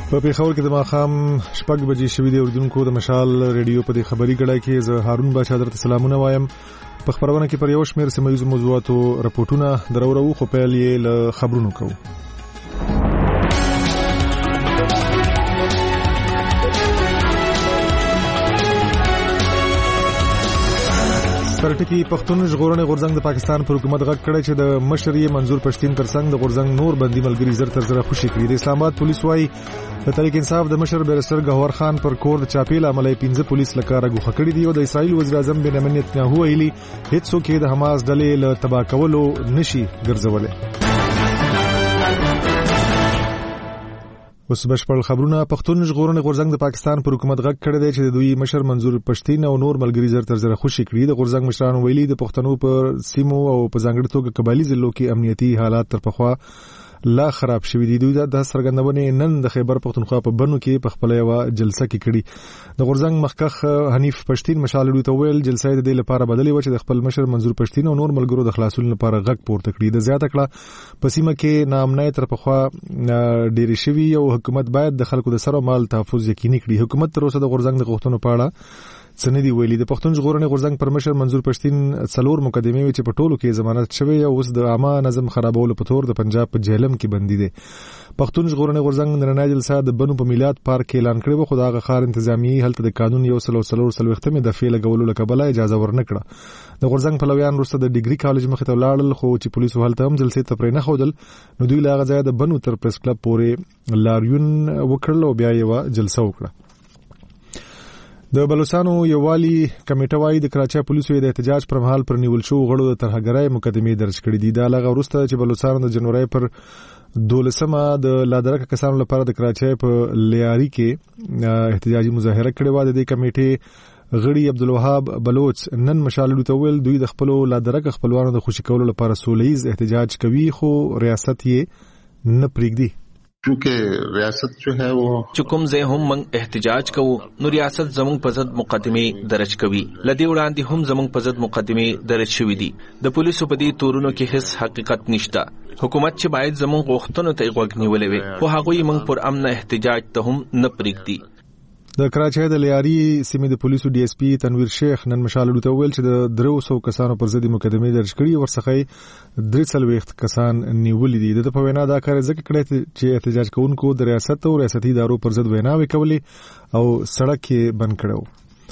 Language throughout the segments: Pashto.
په پیښور کې د ماښام 6 بجې شوې د اردوونکو د مشال ریډیو په خبري غړای کې زه هارون بادشاہ درته سلامونه وایم. په خبرونه کې پر یو شمېر سیمه ییزو موضوعاتو راپورټونه درورو خو پیل یې له خبرونو کوو. سرټکی پښتون ژغورنې غورځنګ د پاکستان پر حکومت غږ کړی چې د مشري منظور پښتين ترڅنګ د غورځنګ نور بندي ملګری زر تر زره خوشي کړي. د اسلام آباد پولیس وايي د تحریک انصاف د مشر بیرستر گوهر خان پر کور د چاپیل عملي 15 پولیس لکاره غوښه کړی دی او د اسرائیل وزیر اعظم بنیامین نتنیاهو ویلي هیڅوک د حماس ډلې له تبا کولو نشي ګرځولای. اوس بشپړ خبرونه. پښتون ژغورنې غورځنګ د پاکستان پر حکومت غږ کړی دی چې د دوی مشر منظور پښتين او نور ملګری زر تر زره خوشي کړي. د غورځنګ مشرانو ویلي د پښتنو پر سیمو او په ځانګړي توګه قبایلی ضلعو کې امنیتي حالات تر پخوا لا خراب شوي دي. دوی د سرګندونې نن د خیبر پښتونخوا په بنو کې په خپل یو جلسه کې کړي. د غورځنګ مخکخ حنیف پښتين مشال ډو ته ویل جلسه د دې لپاره بدلې و چې د خپل مشر منظور پښتين او نور ملګرو د خلاصون لپاره غږ پورته کړي. د زیاته کړه په سیمه کې نامنۍ تر پخوا ډېری شوي او حکومت باید د خلکو د سر او مال تحفظ یقیني کړي. حکومت تر اوسه د غورځنګ د غوښتنو په اړه سندي ویلي. د پښتون ژغورنې غورځنګ پر مشر منظور پښتين څلور مقدمې وی چې په ټولو کې ضمانت شوی او اوس د عامه نظم خرابولو په تور د پنجاب په جهلم کې بندي دي. پښتون ژغورنې غورځنګ نن جلسه د بنو په میلاد پارک اعلان کړی و خو د غخار انتظامی هلته د قانون یو سلوختمه د فعل غولو لکبله اجازه ورنکړه. د غورځنګ پلویان وروسته د ډیګري کالج مخې ته لاړل خو چې پولیسو هلته هم جلسې ته پرې نه خودل نو دوی لا غځای د بنو تر پریس کلب پورې لاریون وکړل او بیا یې جلسه وکړه. د بلوچستانو یووالي کمیټه وايي د کراچۍ پولیسو د احتجاج پر مهال پر نیول شو غړو د ترهګرۍ مقدمې درج کړې دي. دا لغه وروسته چې بلوچستان د جنوري پر 12 د لادرکه کسانو لپاره د کراچۍ په لیاري کې احتجاجي مظاهره کړې و. د دې کمیټې غړي عبدالوهاب بلوچ نن مشال ډو ته ویل دوی د خپل لادرکه خپلوانو د خوشی کولو لپاره سولهیز احتجاج کوي خو ریاست یې نه پریږدي. چونکہ ریاست جو ہے وہ چکم زه هم من احتجاج کوو نو ریاست زمون په ضد مقدمه درج کوي. لدی وړاندې هم زمون په ضد مقدمه درج شوې دي. د پولیسو په دې تورونو کې هیڅ حقیقت نشته. حکومت چې باید زمون غوښتنو ته غوږ نیولې وي خو هغه یې من پر امن احتجاج ته هم نه پریږدي. د کراچۍ د لیاري سیمې د پولیسو ډي اس پی تنویر شیخ نن مشال ډو ته ویل چې د 300 کسانو پر ضد مقدمه درج کړي ورڅخه 340 کسان نیولې دي. د په وینا دا کار ځکه کړی چې احتجاج کوونکو د ریاست او ریاستي ادارو پر ضد ویناوي کولې او سړک یې بند کړو.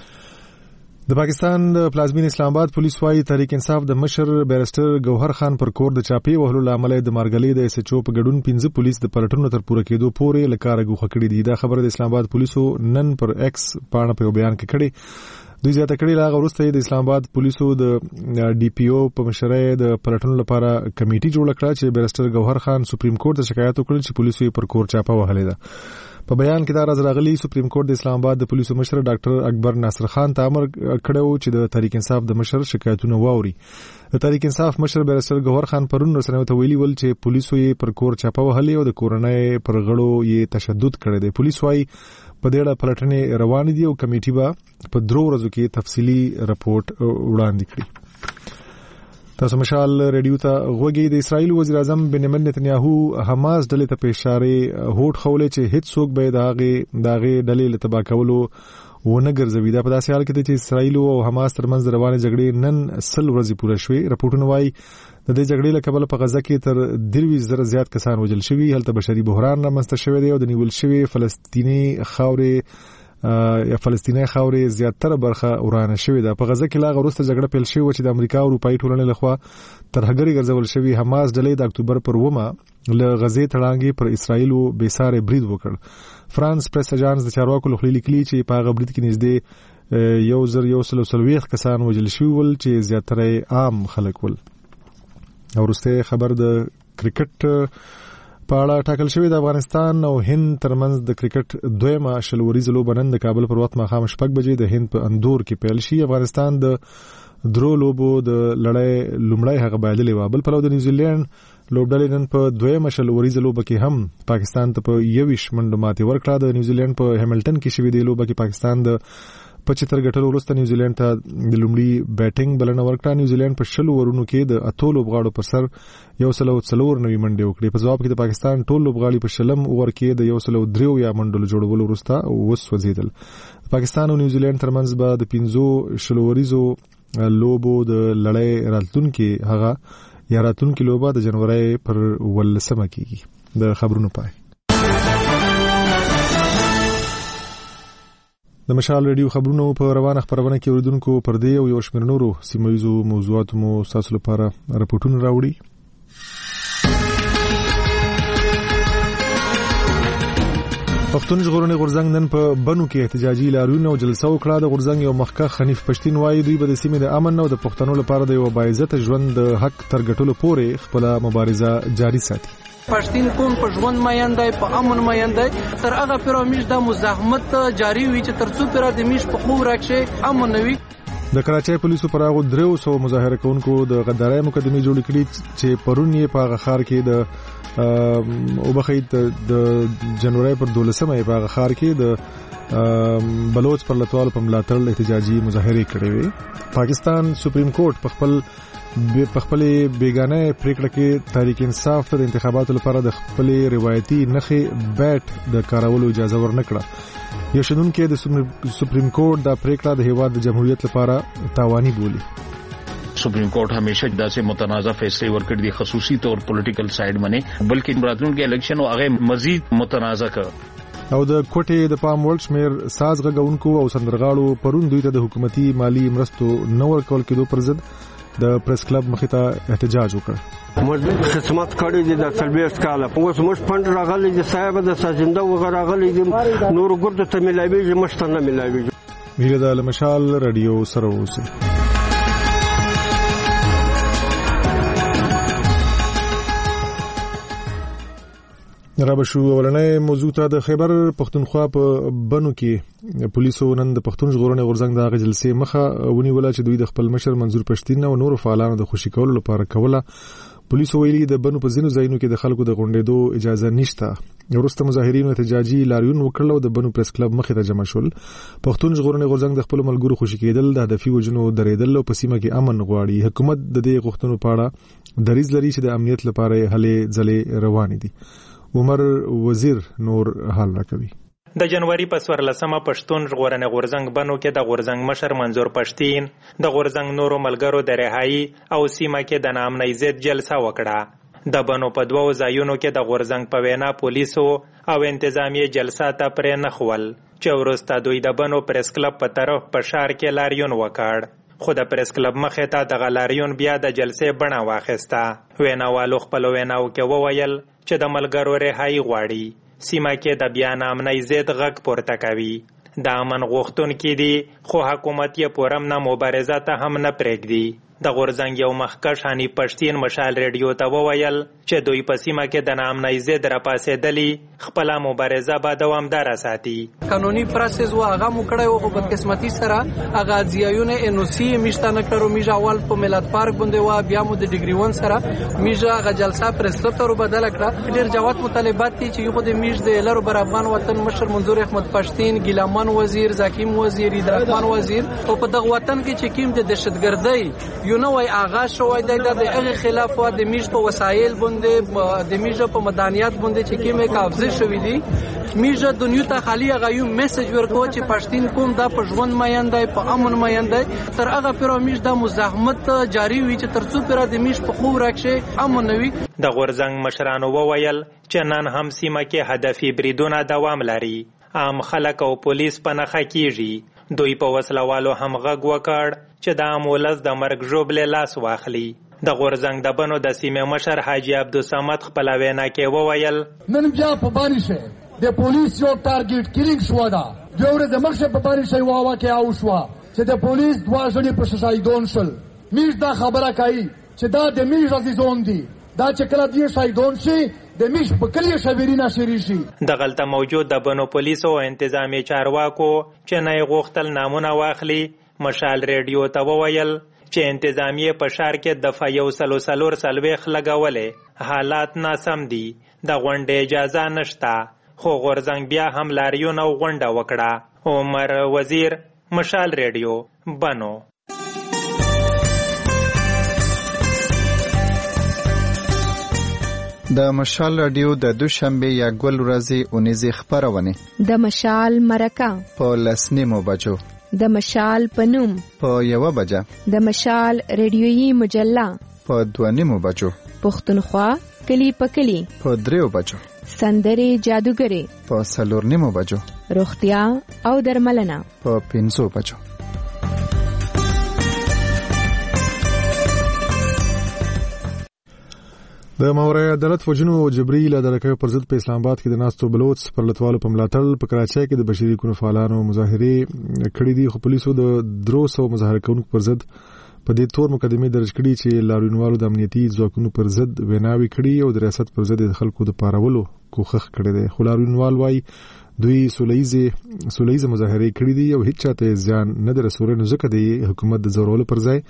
د پاکستان د پلازمین اسلام آباد پولیس وايي تحریک انصاف د مشر بیرستر گوهر خان پر کور د چاپی وهلو لامل د مارګلې د اس ایچ او په ګډون 15 پولیس د پلټنو تر پوره کېدو پورې لکاره غوښه کړې دي. دا خبره د اسلام آباد پولیسو نن پر ایکس پاڼه په بیان کې کړې. دوی زیاته کړي لاغه وروسته د اسلام آباد پولیسو د ډي پی او په مشرۍ د پلټنو لپاره کمیټي جوړ کړه چې بیرستر گوهر خان سپریم کورټ ته شکایت وکړ چې پولیسو یې پر کور چاپه وهلې ده. په بیان کې دا راز راغلی سپریم کورټ د اسلام آباد د پولیسو مشر ډاکټر اکبر ناصر خان ته امر کړو چې د تحریک انصاف د مشر شکایتونه واوري. د تحریک انصاف مشر بیرستر گوهر خان پرون رسنیو ته ویلي ول چې پولیسو یې پر کور چاپه وهلې او د کورنۍ پر غړو یې تشدد کړی دی. پولیس وايي په دې اړه پلټنې روان دي او کمیټي به په 3 ورځو کې تفصیلی رپورټ وړاندې کړي. تاسو مشال ریډیو ته غوږی. د اسرائیل وزیر اعظم بنیامین نتنیاهو حماس ډلې ته په اشاره هوټ خولې چې هیڅ څوک به داغه ډلې له تبا کولو ونه ګرځوي. دا په داسې حال کې چې اسرائیل او حماس ترمنځ روانې جګړې نن 100 ورځې پوره شوې. رپورټونه وايي د دې جګړې له کبله په غزه کې تر 23,000 زیات کسان وژل شوي. هلته بشري بحران رامنځته شوی دی او د نیول شوی فلسطیني خاورې زیاتره برخه ورانه شوې ده. په غزه کې لا وروسته جګړه پیل شوې چې د امریکا او اروپאי ټولنې لخوا ترهګري ګرځول شوی. حماس ډلې د اکتوبر پر 9 له غزې تړانګې پر اسرائیل او بیساره برید وکړ. فرانس پریس اژانس د چارواکو لخوا لیکلي چې په هغه برید کې نږدې 1,130 کسان وژل شوي ول چې زیاتره عام خلک ول. ورسته خبر د کرکټ په اړه ټاکل شوی. د افغانستان او هند ترمنځ د کرکټ دویمه شلوريزه لوبه نن د کابل پر وخت ماښام 6 بجې د هند په اندور کې پیل شي. افغانستان د درو لوبو د لړۍ لومړی هغه بایللې و. بل پلو د نیوزیلند لوبډلې نن په دویمه شلوريزه لوبه کې هم پاکستان ته په 21 منډه ماتې ورکړه. د نیوزیلند په هیملټن کې شوې د لوبه کې پاکستان د 75 ګټلو وروسته نیوزیلند ته د لومړي بیټینګ بلنه ورکړه. نیوزیلند په 60 اورونو کې د 8 لوبغاړو پر سر 104 منډې وکړې. په ځواب کې د پاکستان ټول لوبغاړي په 60 اوور کې د 103 یا منډو جوړولو وروسته وسوځیدل. پاکستان او نیوزیلند ترمنځ به د 15 شلوریزو لوبو د لړۍ راتلونکي لوبه د جنوري پر 18 کېږي. د خبرونو پای. د مشال ریډیو خبرونو په روانه خبرونه کې اوریدونکو پر دې او یو شمېر نورو سیمایي موضوعاتو مو تاسو لپاره راپورټونه راوړي. پښتون ژغورنې غورځنګ نن په بنو کې احتجاجي لاریون او جلسه وکړه. د غورځنګ یو مخکښ حنیف پښتین وایي دوی به د سیمې د امن او د پښتنو لپاره د یو باعزت ژوند د حق تر ګټلو پورې خپل مبارزه جاري ساتي. پښتين کوم په ژوند مایندای په امن مایندای تر هغه پیرامیش د مزاحمت جاری وي چې تر څو پیرا د میش په خو راکشه امن نوي. د کراچۍ پولیسو پر هغه 300 مظاهره کوونکو د غدارۍ مقدمه جوړ کړې چې پرون یې په غخار کې د وبخید د جنوري پر 12مه په غخار کې د بلوچ پر لټوال په ملاتړ احتجاجي مظاهره کړې وي. پاکستان سپریم کورټ په خپل بیگانه پریکړه کې تحریک انصاف ته د انتخاباتو لپاره د خپل روایتي نخې بیټ د کارولو اجازه ورنکړه. یو شنونکو د سپریم کورټ دا پریکړه د هیواد د جمهوریت لپاره تاواني بولی. سپریم کورٹ ہمیشہ داسې متنازع فیصلے ورکړي دي خصوصي طور پولیټیکل سایډ باندې بلکې راتلونکي الیکشن او هغه مزید متنازع کړ. او د کوټې د پام وړ شمیر ساز غږونکو او سندرغاړو پرون دوی ته د حکومتي مالی مرستو نور کول کېدو پر ضد د پریس کلب مخې ته احتجاج وکړ. موږ خدمت کړی دي د سلبیس کاله اوس موږ فند راغلي دي صاحب د سازنده وغیرہ راغلي دي نور ګرد ته ملاوي مشتنه ملاوي. ویل د مشال رادیو سره اوسه. رابشو ولنې موضوع ته د خیبر پښتونخوا په بنو کې پولیسو نن د پښتون ژغورنې غورځنګ د غجلسې مخه ونیوله چې دوی د خپل مشر منظور پښتین او نور فعالانو د خوشی کولو لپاره کوله. پولیسو ویلي د بنو په ځینو ځایونو کې د خلکو د غونډېدو اجازه نشته. وروسته مظاهرینو احتجاجي لاریون وکړل او د بنو پریس کلب مخې ته جمع شول. پښتون ژغورنې غورځنګ د خپل ملګرو خوشی کېدل د هدفي وجنو درېدل او په سیمه کې امن غواړي. حکومت د دې غوښتنو په اړه دریځ لري چې د امنیت لپاره هلې ځلې روان دي. عمر وزیر نور حال راکوي. د جنوري په 14مه پښتون ژغورنې غورځنګ بنو کې د غورځنګ مشر منظور پښتین د غورځنګ نورو ملګرو د رهایی او سیمه کې د نامنۍ ضد جلسه وکړه. د بنو په 2 ځایونو کې د غورځنګ په وینا پولیسو او انتظامیه جلسه ته پرې نخول چې وروسته دوی د بنو پریس کلب په طرف په شار کې لاریون وکړ. خو د پریس کلب مخې ته د لاریون بیا د جلسې بڼه واخیسته. ویناوالو خپل ویناو کې وویل چې د ملګرو رهایی غواړي. سیمه کې د بیان امنۍ ضد غږ پورته کوي. د امن غوښتونکي دي خو حکومت یې پوره امن مبارزه ته هم نه پرېږدي. د غورځنګ یو مخکښ حنیف پښتین مشال ریډیو ته وویل چې دوی په سیمه کې د نامنۍ ضد راپاسېدلي خپل مبارزه به دوامداره ساتي. قانوني پروسس و هغه مو کړی و خو بدقسمتي سره هغه ځایونه انوسی میشتنه کړو. میژه اول په ملت پارک باندې و بیا مو د ډیګري ون سره میژه هغه جلسه پرسکلب ته بدل کړه. ډېر جوات مطالبات دي چې یو د میژ د لارو برابر وطن مشر منظور احمد پښتین ګیلامان وزیر زکیم وزیر عبدالرحمن وزیر او په دغه وطن کې چې کیم د دهشتګردۍ یو نوې آغاز شوی دی د هغه خلاف و د میژ په وسایل باندې د میژ په مدانیات باندې چې کیمه قابض شوی دی. میژ دنیا ته خالی هغه یو میسج ورکو چې پښتين کوم د په ژوند مایندای په امن مایندای تر هغه پیرامیش د مزاحمت جاری وي چې تر څو پیرا د میژ په خو راکشه امن نوي. د غورځنګ مشرانو وویل چې نن هم سیمه کې هدفي بریدونه دوام لري. عام خلک او پولیس په نخښه کیږي. دوی په وسلوالو هم غږ وکړ چې د امولز د مرګ ژوبل لاس واخلي. د غورځنګ د بنو د سیمې مشر حاجی عبدالصمد خپل وینا کې وویل نن بیا په باندې شه د پولیس یو ټارګټ کیلینګ شو دا جوړه د مخشه په باندې شي واوا کې او شو چې د پولیس دوا ځنی په شایدون شل. میز دا خبره کوي چې دا د میز عزیزون دي دا چې کله دی شایدون شي د میش په کلیه شبیرینه شری شي. د غلطه موجود د بنو پولیسو او انتظامی چارواکو چې نه غوښتل نامونه واخلي مشال ریډیو ته وویل چې انتظامیه په شار کې د فایو سلور سلويخ لګولې حالات ناسم دي. د غونډې اجازه نشته خو غورځنګ بیا هم لاریون او غونډه وکړه. عمر وزیر مشال ریډیو بنو. د مشال رادیو د دوشنبه یا ګل ورځې اونیزه خبرونه د مشال مرکه په لسنیمو بجو، د مشال پنوم په 1 بجه، د مشال ریډیویی مجله په 2 بجو، پښتونخوا کلی په کلی په 3 بجو، سندري جادوګری په 4 بجو، روغتیا او درملنه په 5 بجو. د ماورای عدالت وجنو او جبري له درکې پر ضد په اسلام آباد کې د ناستو بلوچ پر لټوالو په ملاتړ په کراچۍ کې د بشري حقوقو فعالانو مظاهره کړې دي، خو پولیسو د 300 مظاهره کوونکو پر ضد په دې تور مقدمه درج کړې چې لاریونوالو د امنیتي ځواکونو پر ضد ویناوي کړې او د ریاست پر ضد د خلکو د پارولو کوښښ کړی دی. خو لاریونوال وايي دوی سولېزه مظاهره کړې دي او هیڅ چاته ځان نه درسوري، نو ځکه د حکومت د زورولو پر ځای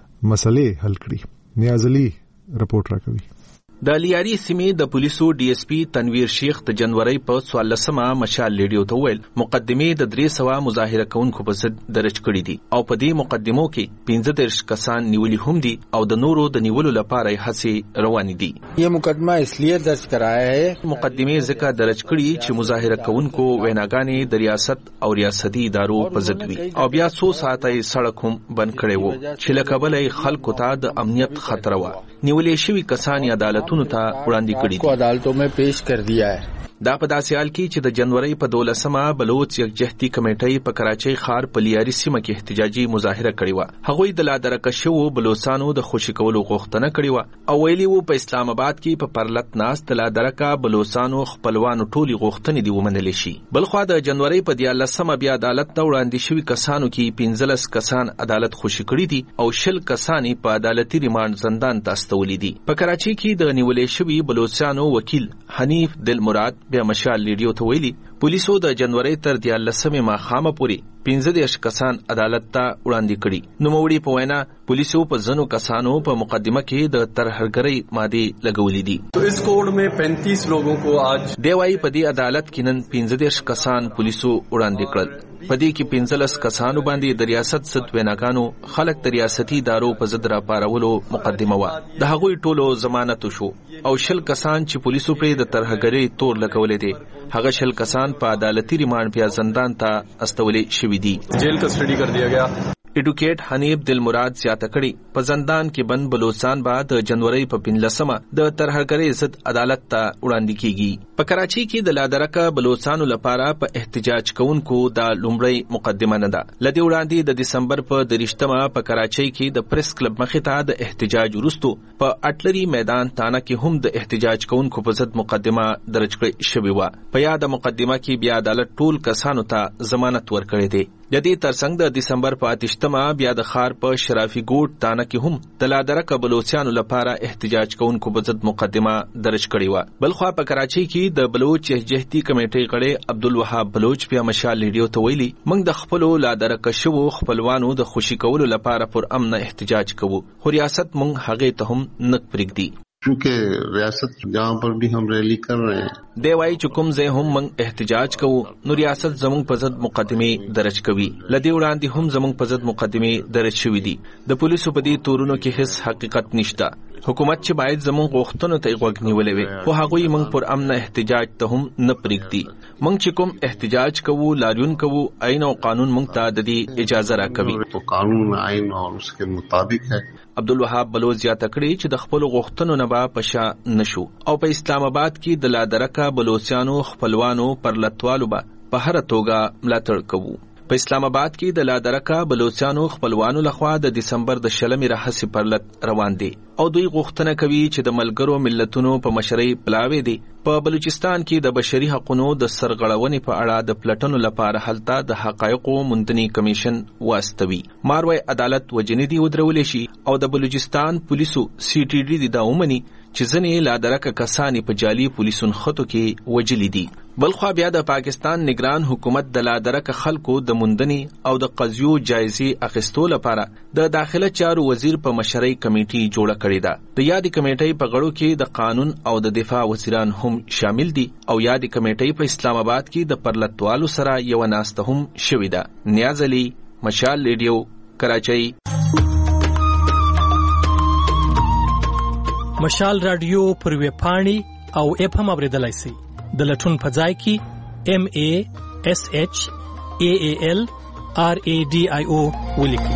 مسلې حل کړي. نیاز علي رپورټ راکوي. د لیاري سیمې د پولیسو ډي اس پی تنویر شیخ د جنوري په 14مه مشال ریډیو ته ویل مقدمه د 300 مظاهره کوونکو په ضد درج کړې دي او په دې مقدمو کې 15 کسان نیولي هم دي او د نورو د نیولو لپاره هڅې روانې دي. یہ مقدمه اس لیے درج کرایا ہے مقدمه ځکه درج کړي چې مظاهره کوونکو ویناګانې د ریاست او ریاستي ادارو په ضد وي او بیا 100 ساعته سړک هم بند کړي وو چې لکه بلې خلکو ته د امنیت خطر و. نیولې شوی کسان عدالتونو ته وړاندې کړي دي. عدالتوں میں پیش کر دیا ہے. دا په داسې حال کې چې د جنوري په 12مه بلوچ یکجهتي کمیټې په کراچۍ ښار په لیاري سیمه کې احتجاجي مظاهره کړې و. هغوی د لادرکه شوو بلوچستانو د خوشي کولو غوښتنه کړې و او ویلي وو په اسلام آباد کې په پرلط ناست د لادرکه بلوچستانو خپلوانو ټولي غوښتنې دی ومنل شي. بلخو د جنوري په 14مه بیا عدالت ته وړاندې شوی کسانو کې 15 کسان عدالت خوشي کړي دي او 10 کسان په عدالتي ریماند زندان ته استولي دي. په کراچۍ کې د نیولې شوی بلوچستانو وکیل حنیف دلمراد بیا مشال ریډیو ته ویلي پولیسو د جنوري تر 14مه ماخامه پورې 15 کسان عدالت ته وړاندې کړي. نوموړي په وینا پولیسو په ځنو کسانو په مقدمه کې د ترهګرۍ ماده لګولې دي. تو اس کوډ میں 35 لوگوں کو آج دیوای په دې عدالت کې نن 15 کسان پولیسو وړاندې کړل. په دې کې 15 کسانو باندې د ریاست ست ویناګانو خلک د ریاستي ادارو په ضد را پارولو مقدمه و. د هغوی ټولو ضمانت شو او 10 کسان چې پولیسو پر د ترهګرۍ تور لګولې دي هغه 10 کسان په عدالتي ریماند بیا زندان ته استولې شوي دي. Jail custody कर दिया गया. ایډوکیټ حنیف دلمراد زیاته کړي په زندان کې بند بلوچستان بعد جنوري په 15مه د ترهګرۍ ضد عدالت ته وړاندې کیږي. په کراچۍ کې د لادرکه بلوچستانو لپاره په احتجاج کوونکو د لومړی مقدمه نه ده. لدې وړاندې د دسمبر په 30مه په کراچۍ کې د پریس کلب مخې ته د احتجاج وروسته په اټلري میدان تانه کې هم د احتجاج کوونکو په ضد مقدمه درج کړې شوې و. په یاد مقدمه کې بیا عدالت ټول کسانو ته ضمانت ورکړی دی. د دې ترڅنګ د دسمبر په 8مه بیا د ښار په شرافي ګوټ تانه کې هم د لادرکه بلوچستانو لپاره احتجاج کوونکو په ضد مقدمه درج کړې و. بلخوا په کراچۍ کې د بلوچ یکجهتي کمیټې غړي عبدالوهاب بلوچ بیا مشال ریډیو ته ویلي موږ د خپلو لادرکه شوو خپلوانو د خوشي کولو لپاره پر امن احتجاج کوو خو ریاست موږ هغه ته هم نک پرېږدي. چونکہ ریاست جہاں پر بھی ہم ریلی کر رہے ہیں دی وایي چې کوم ځای هم موږ احتجاج کوو نو ریاست زموږ په ضد مقدمه درج کوي. لدې وړاندې هم زموږ په ضد مقدمه درج شوې دي. د پولیسو په دې تورونو کې هیڅ حقیقت نشته. حکومت چې باید زموږ غوښتنو ته غوږ نیولې وي خو هغوی موږ پر امن احتجاج ته هم نه پرېږدي. موږ چې کوم احتجاج کوو لاریون کوو آئین او قانون موږ ته د دې اجازه راکوي. تو قانون آئین اور اس کے مطابق ہے. عبدالوهاب بلوچ زیاته کړي چې د خپل غوښتنو نه به پشا نشو او په اسلام آباد کې د لادرکه بلوچستانو خپلوانو پر لټوالو به په هر توګه ملاتړ کوو. په اسلام آباد کې د لادرکه بلوچستانو خپلوانو لخوا د دسمبر د 20 راهیسې پرلط روان دي او دوی غوښتنه کوي چې د ملګرو ملتونو په مشرۍ پلاوي دي په بلوچستان کې د بشري حقوقو د سرغړونې په اړه د پلټنو لپاره هلته د حقایقو موندنې کمیشن واستوي. ماروي عدالت وجنې دی ودرولې شي او د بلوچستان پولیسو سی ټي ډي د اومني چې ځنې لادرکه کسانی په جعلي پولیسون خطو کې وجلی دي. بلخوا بیا د پاکستان نگران حکومت د لادرکه خلکو د موندنې او د قضیو جایزې اخیستو لپاره د داخله چارو وزیر په مشرۍ کمیټې جوړه کړې ده. د یادې کمیټې په غړو کې د قانون او د دفاع وزیران هم شامل دي او یادې کمیټې په اسلام آباد کې د پرلطوالو سره یو ناسته هم شوې ده. نیاز علي مشال ریډیو کراچۍ. مشال رادیو پر ویب پاڼې او اپ هم اوریدلای شئ. د لټون په ځای کې MASHALRADIO ولیکئ.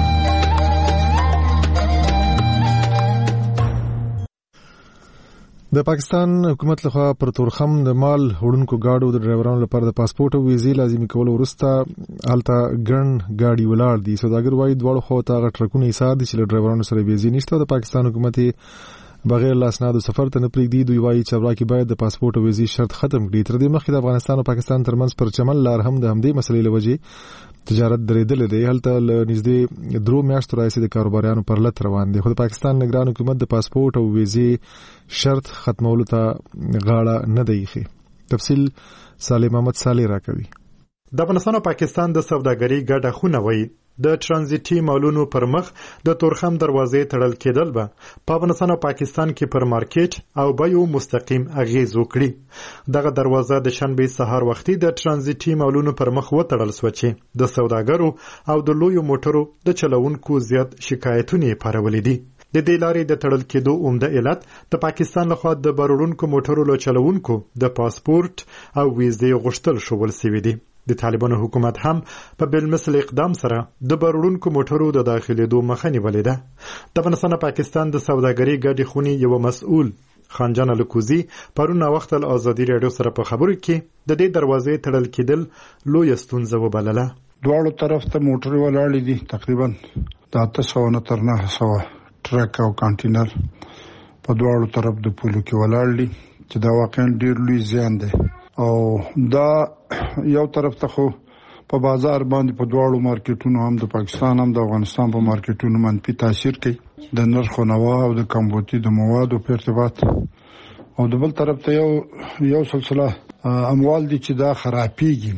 د پاکستان حکومت لخوا پر تورخم د مال وړونکو گاډو د ډرایورانو لپاره د پاسپورت او ویزې لازمي کول وروسته هلته ګڼ گاډي ولاړ دي. سوداګر وايي دواړو خوا ته ټرکونه ایثار دي چې له ډرایورانو سره ویزې نشته. د پاکستان حکومت بغیر لاسنادو سفر ته نه پرېږدي. دوی وايي چارواکي باید د پاسپورت او ویزې شرط ختم کړي. تر دې مخکې د افغانستان او پاکستان ترمنځ پر چمن لار هم د همدې مسلې له وجې تجارت درېدلې دی. هلته له نږدې 3 میاشتو راهیسې د کاروباریانو پر لټ روان دي. خو د پاکستان نگران حکومت د پاسپورت او ویزې شرط ختمولو ته غاړه نه دی ایښې. تفصیل صالح محمد صالح راکوي. د افغانستان او پاکستان د سوداګرۍ ګډه خونه وایي د ترانزیټي مالونو پر مخ د تورخم دروازې تړل کېدل به په افغانستان او پاکستان کې پر مارکیټ او بیو مستقیم اغیز وکړي. دغه دروازه د شنبه سهار وختي د ترانزیټي مالونو پر مخ وتړل شو چې د سوداګرو او د لویو موټرو د چلوونکو زیات شکایتونه پارولې دي. د دې لارې د تړل کېدو عمده علت د پاکستان لخوا د بارونکو موټرو له چلوونکو د پاسپورت او ویزې غوښتل شول سوي دي. د طالبانو حکومت هم په بلمثل اقدام سره د بارونکو موټرو د داخليدو مخه نیولې ده. د افغانستان او پاکستان د سوداګرۍ ګډې خونې یو مسؤل خانجان الکوزي پرون وخت ازادي رادیو سره په خبرو کې د دې دروازې تړل کېدل لوی ستونزه وبلله. دواړو طرف ته موټر ولاړې دي، تقریبا 800 تر 900 ټرک او کانټینر په دواړو طرف د پولو کې ولاړ دي چې دا واقعا ډیر لوی زیان دی. او دا یو طرف ته خو په بازار باندې په دواړو مارکیټونو هم د پاکستان هم د افغانستان په مارکیټونو منفي تاثیر کوي د نرخ نوا او د کمبودي د موادو په ارتباط. او د بل طرف ته یو سلسله اموال دي چې دا خرابېږي،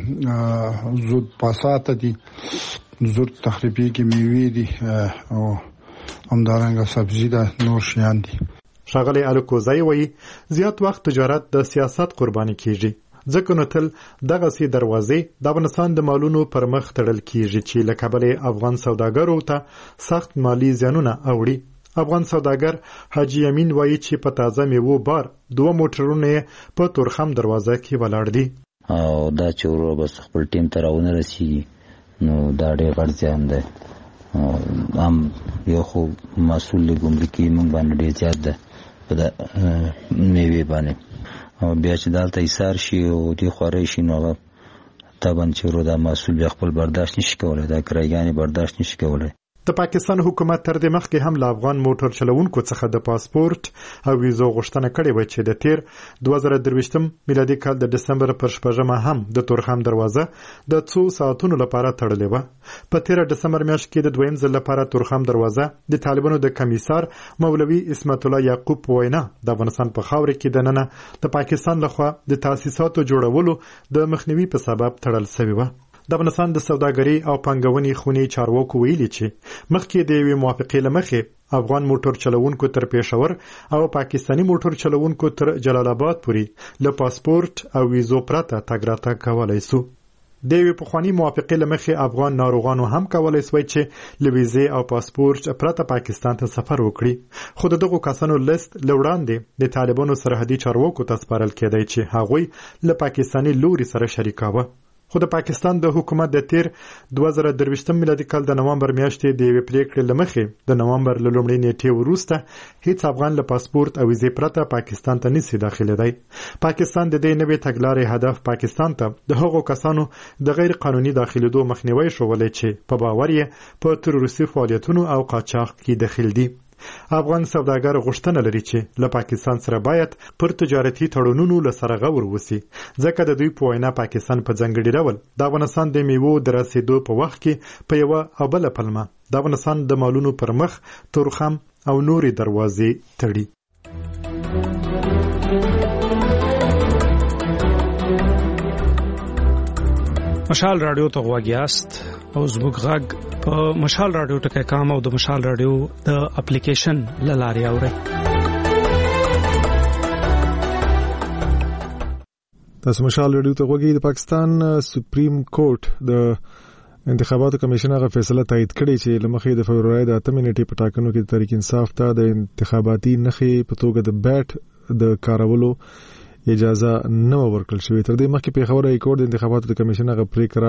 زود پاسات دي، زود تخریبېږي، میوې دي او همدارنګه سبزي ده، نور شیان دي. ښاغلی الکوزی وایي زیات وخت تجارت د سیاست قرباني کیږي، ځکه نو تل دغه سي دروازې د افغانستان د مالونو پر مخ تړل کیږي چې له کبله افغان سوداګرو ته سخت مالی زیانونه اوړي. افغان سوداګر حاجی امین وایي چې په تازه میوو بار 2 موټرونه په تورخم دروازه کې ولاړ دي. او دا چې ورو بس خپل ټیم ته راونه رسیږي نو دا ډېر غټ زیان دی. هم یو خو مسؤل ګمرکي مونږ باندې ډېر زیات ده په میوې باندې، او بیا چې دالته ایثار شي او دې خوري شي نو طبعا چې ورو دا مسؤل خپل برداشت نشي کولای، دا کرایګانې برداشت نشي کولای. د پاکستان حکومت تر دې مخکې هم له افغان موټر چلوونکو څخه د پاسپورت او ویزو غوښتنه کړې و چې د تیر 2023 میلادي کال د دسمبر پر 6 هم د تورخم دروازه د 2 ساعتونو لپاره تړلې و. په 13 دسمبر میاشت کې د دویم ځل لپاره تورخم دروازه د طالبانو د کمیسار مولوي اسمت الله یعقوب وینا د افغانستان په خاور کې د ننه د پاکستان لخوا د تاسیساتو جوړولو د مخنیوي په سبب تړل شوی و. د افغانستان د سوداګرۍ او پنګونې خونې چارواکو ویلي چې مخکې د یوې موافقې لمخې افغان موټر چلوونکو تر پېښور او پاکستانی موټر چلوونکو تر جلال آباد پورې له پاسپورت او ویزو پرته تګ راتګ کولای شو. د یوې پخواني موافقې لمخې افغان ناروغانو هم کولای شوی چې له ویزې او پاسپورت پرته پاکستان ته سفر وکړي، خو دغه کسانو لیست لوړاندې د طالبانو سرحدي چارواکو ته سپارل کېدی چې هغوی له پاکستانی لوري سره شریکاوه. خو د پاکستان د حکومت د تیر 2023 میلادي کال د نومبر میاشتې د یوې پریکړې لمخې د نومبر له لومړۍ نیټې وروسته هیڅ افغان له پاسپورت او ویزې پرته پاکستان ته نشي داخلېدای. پاکستان د دې نوې تګلارې هدف پاکستان ته د هغو کسانو د غیر قانوني داخلېدو مخنیوي شولې چې په باور یې په تروریستي فعالیتونو او قاچاق کې دخیل دي. افغان سوداګر غوښتنه لري چې له پاکستان سره باید پر تجارتي تړونونو له سره غور وسی، ځکه د دوی په وینا پاکستان په ځانګړي ډول د افغانستان د میوو د رسیدو په وخت کې په یو او بل پلمه د افغانستان د مالونو پر مخ تورخم او نوري دروازې تړي. مشال رادیو ته غواګیاست او زموږ غږ په مشال رادیو ټکي کام او د مشال رادیو د اپلیکیشن لاري اوري. تاسو مشال رادیو ته غوږی. د پاکستان سپریم کورټ د انتخاباتو کمیشن هغه فیصله تایید کړې چې لمخې د فبرवरी د 8 نیټې په ټاکنو کې تحریک انصاف ته د انتخاباتي نخې په توګه د بیټ د کارولو اجازه نه ورکړل شوې. تر دې مخکې په خبره ریکورډ د انتخاباتو د کمیشن هغه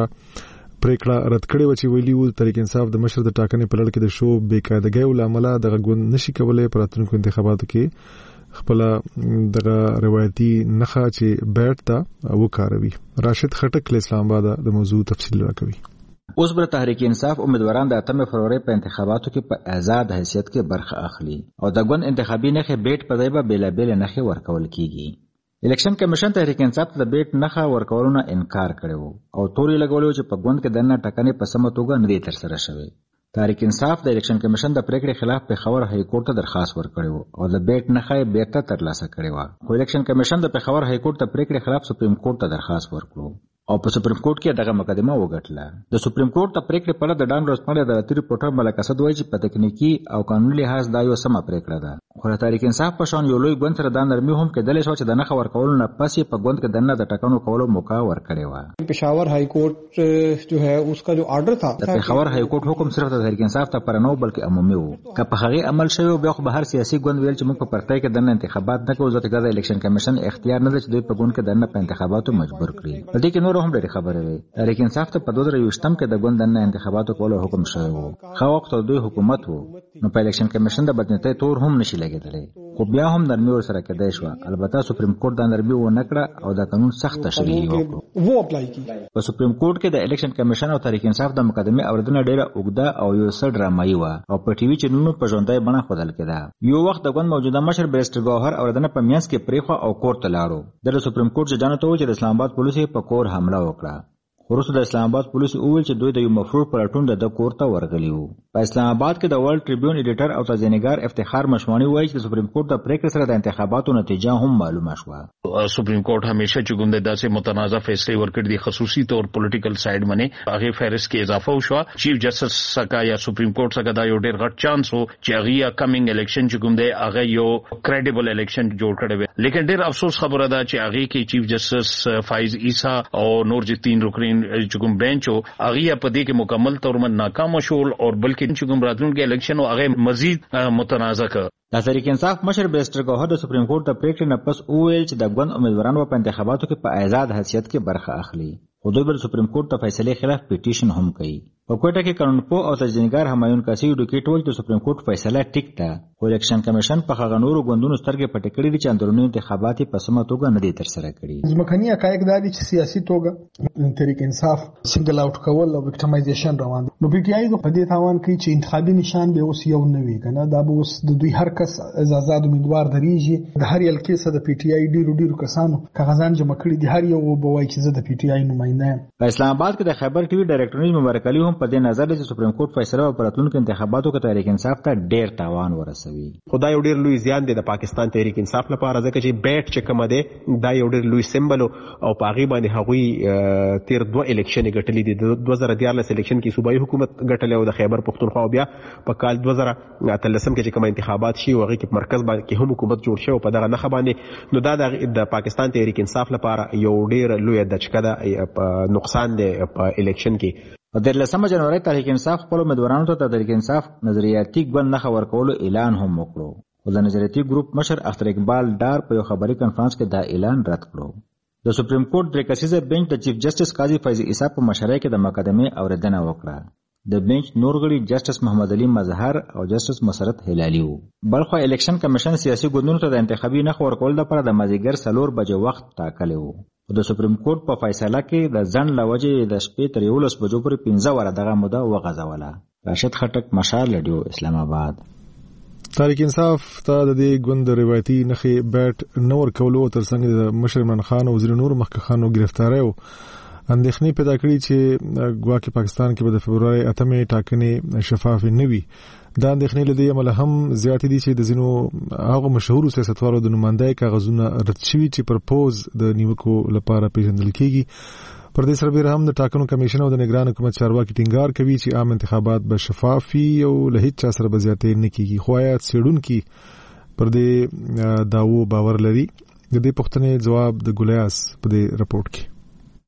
پریکړه رد کړې و چې ویلي وو تحریک انصاف د مشر د ټاکنې په لړ کې د شو بیقاعدګۍ لامل د غوند نشي کولای په راتلونکو انتخاباتو کې خپل دغه روایتي نخه چې بیټ ته وکاروي. راشد خټک له اسلام آباد د موضوع تفصیل راکوي. اوس بر تحریک انصاف امیدواران د 8 فروری په انتخاباتو کې په آزاد حیثیت کې برخه اخلي او د ګوند انتخابي نخې بیټ په ځای به بیلابل نخې ورکول کیږي. الیکشن کمیشن تحریک انصاف ته د بیټ نخه ورکولو نه انکار کړو او توري لګولو چې په ګوند کې دنه ټاکنې په سمه توګه نه دي ترسره شوې. تحریک انصاف د الیکشن کمیشن د پریکړې خلاف پېښور های کورټ ته درخواست ورکړو او د بیټ نخه بیرته ترلاسه کړې و. خو الیکشن کمیشن د پېښور های کورټ ته پریکړې خلاف سپریم کورټ ته درخواست ورکړو او په سپریم کورټ کې دغه مقدمه وګټله. د سپریم کورټ ته پریکړې په اړه د ډان ورځپاڼې عدالتي ریپورټر ملک اسد وایي چې په تکنیکی او قانوني لحاظ دا یو سمه پریکړه ده. خو د تحریک انصاف په شان یو لوی ګوند سره دا نرمي هم کېدلی شو چې د نخه ورکولو نه پس په ګوند کې دنه د ټاکنو کولو موقع ورکړې و. پېښور های کورټ جو ہے اس کا جو آرډر تھا د پېښور های کورټ حکم صرف د تحریک انصاف ته پر نه بلکې عمومي و. که په هغه عمل شوی بیا خو به هر سیاسي ګوند ویل چې موږ په پرتای کې دنه انتخابات نه کوو ځکه د الیکشن کمیشن اختیار نه لري چې دوی په ګوند کې دنه په انتخاباتو مجبور کړي. په دې کې نور هم ډېرې خبرې وي. تحریک انصاف ته په 2020 کې د ګوند دنه انتخاباتو کولو حکم شوی و. خو وخت دوی حکومت وو نو په الیکشن کمیشن د بدنیتۍ تور هم نشي لګیدلی. خو بیا هم نرمي ورسره کېدای شو. البته سپریم کورټ دا نرمي و نه کړه او دا قانون سخت تشریح وکړ. په سپریم کورټ کې د الیکشن کمیشن او تحریک انصاف د مقدمې اوریدنه ډیره اوږده او یو څه ډرامایي و او په ټي وي چینلونو په ژوندۍ بڼه ښودل کېده. یو وخت د ګوند موجوده مشر بیرسټر ګوهر اوریدنه په میانس کې پریخوا او کورټ ته لاړو. د سپریم کورټ ججانو ته و چې د اسلام آباد پولیسو په کور حمله وکړه. وروسته د اسلام آباد پولیسو وویل چې دوی د یو مفرور په لټون د کور ته ورغلي وو. په اسلام آباد کې د ورلد ټریبیون ایډیټر او تزینګار افتخار مشوانی وایي چې سپریم کورټ د پریکړې سره د انتخاباتو نتیجه هم معلومه شوه. سپریم کورټ همیشه چې کوم د داسې متنازع فیصله ورکړي دي خصوصي طور پولیټیکل سایډ باندې هغه فهرست کې اضافه وشو. چیف جسټس سکا یا سپریم کورټ څخه دا یو ډېر غټ چانس وو چې هغه کمینګ الیکشن چې کوم دی هغه یو کریډیبل الیکشن جوړ کړي وي. لیکن ډېر افسوس خبره ده چې هغه کې چیف جسټس فایز عیسی او نور جتین رکنین چې کوم بینچ هغه په دې کې مکمل طور باندې ناکام شول او بلکې چې کوم راتلونکي الیکشن او هغه مزید متنازع کړ. د تحریک انصاف مشر بیرسټر ګوهر د سپریم کورټ د پریکړې نه پس وویل چې د ګوند امیدواران په انتخاباتو کې په آزاد حیثیت کې برخه اخلي. خو دوی بل سپریم کورټ ته فیصلې خلاف پیټیشن هم کوي. په کوټه کې قانونپوه او تجزیه‌نګار همایون کاسي ډوکیټ وایي چې سپریم کورټ فیصله ټیک ده. خو الیکشن کمیشن په هغه نورو ګوندونو سترګې پټې کړې دي چې اندرونی انتخابات په سمه توګه نه دي ترسره کړي. ځمکني حقایق دا دي چې سیاسي توګه تحریک انصاف سنگل آوټ کول او وکټمایزیشن روان دي. نو پی ټی آی په دې تاوان کوي چې انتخابي نشان به اوس یو نه وي کنه. دا به اوس د دوی هر کس آزاد امیدوار درېږي. د هر یو کیسه د پی ټی آی ډیرو کسانو کاغذان جمع کړي دي. هر یو به وایي چې زه د پی ټی آی نماینده یم. په اسلام آباد کې د خیبر ټي وي ډایرکټر مبارک علي هم په دې نظر لري چې سپریم کورټ فیصله په راتلونکو انتخاباتو کې تحریک انصاف ته ډېر تاوان ورسوي. خدای یو ډېر لوی زیان دی د پاکستان تحریک انصاف لپاره ځکه چې بیټ چې کوم دی دا یو ډېر لوی سمبل او په هغه باندې هغوی تیر 2 الیکشن ګټلې دي. 2014 الیکشن کې صوبایي حکومت ګټلې او د خیبر پختونخوا او بیا په کال 2013 کې چې کوم انتخابات شي هغه کې مرکز باندې هم حکومت جوړ شو په دغه نخ باندې. نو دا د پاکستان تحریک انصاف لپاره یو ډېر لوی دچکه ده نقصان دی په الیکشن کې. په 13 جنوري تحریک انصاف خپل امیدوارانو ته د تحریک انصاف نظریاتي ګوند نخ ورکولو اعلان هم وکړو. خو د نظریاتي ګروپ مشر اختر اقبال ډار په یو خبري کانفرنس کې دا اعلان رد کړو. د سپریم کورټ د کسیزه بنچ د چیف جسټس قاضي فیض عیسی په مشرۍ کې د مقدمې اوریدنه وکړه. د بنچ نور غړي جسټس محمد علي مظهر او جسټس مسرت هلالي وو. بلخو الیکشن کمیشن سیاسي ګوندونو ته د انتخابي نخ ورکول لپاره د مازیګر 4 بجې وخت ټاکلی وو. د سپریم کورټ په فیصله کې د ځن لوجې د شپې تر 11 بجو پورې 15 وره دغه موده وغځوله. راشد خټک، مشال رادیو، اسلام آباد. تحریک انصاف ته د دې ګوند روایتي نخې بیټ نور کولو ترڅنګ د مشر عمران خان او وزیر نور مخکخانو گرفتاری او اندېښنې پیدا کړې چې ګواکې پاکستان کې به د فبرवरी 8 ټاکنې شفاف نه وي. دا اندېښنې له دې امله هم زیاتې دي چې د ځینو هغو مشهورو سیاستوالو د نمایندګۍ کاغذونه رد شوي چې پرپوز د نیوکو لپاره پیژندل کیږي. پر دې سره هم د ټاکنو کمیشن او د نگران حکومت چارواکي ټینګار کوي چې عام انتخابات به شفاف وي او له هیڅ چا سره به زیاتې نه کیږي. خو آیا څېړونکي پر دې داوو باور لري؟ د دې پوښتنې جواب د ګولیاس په دې رپورټ کې.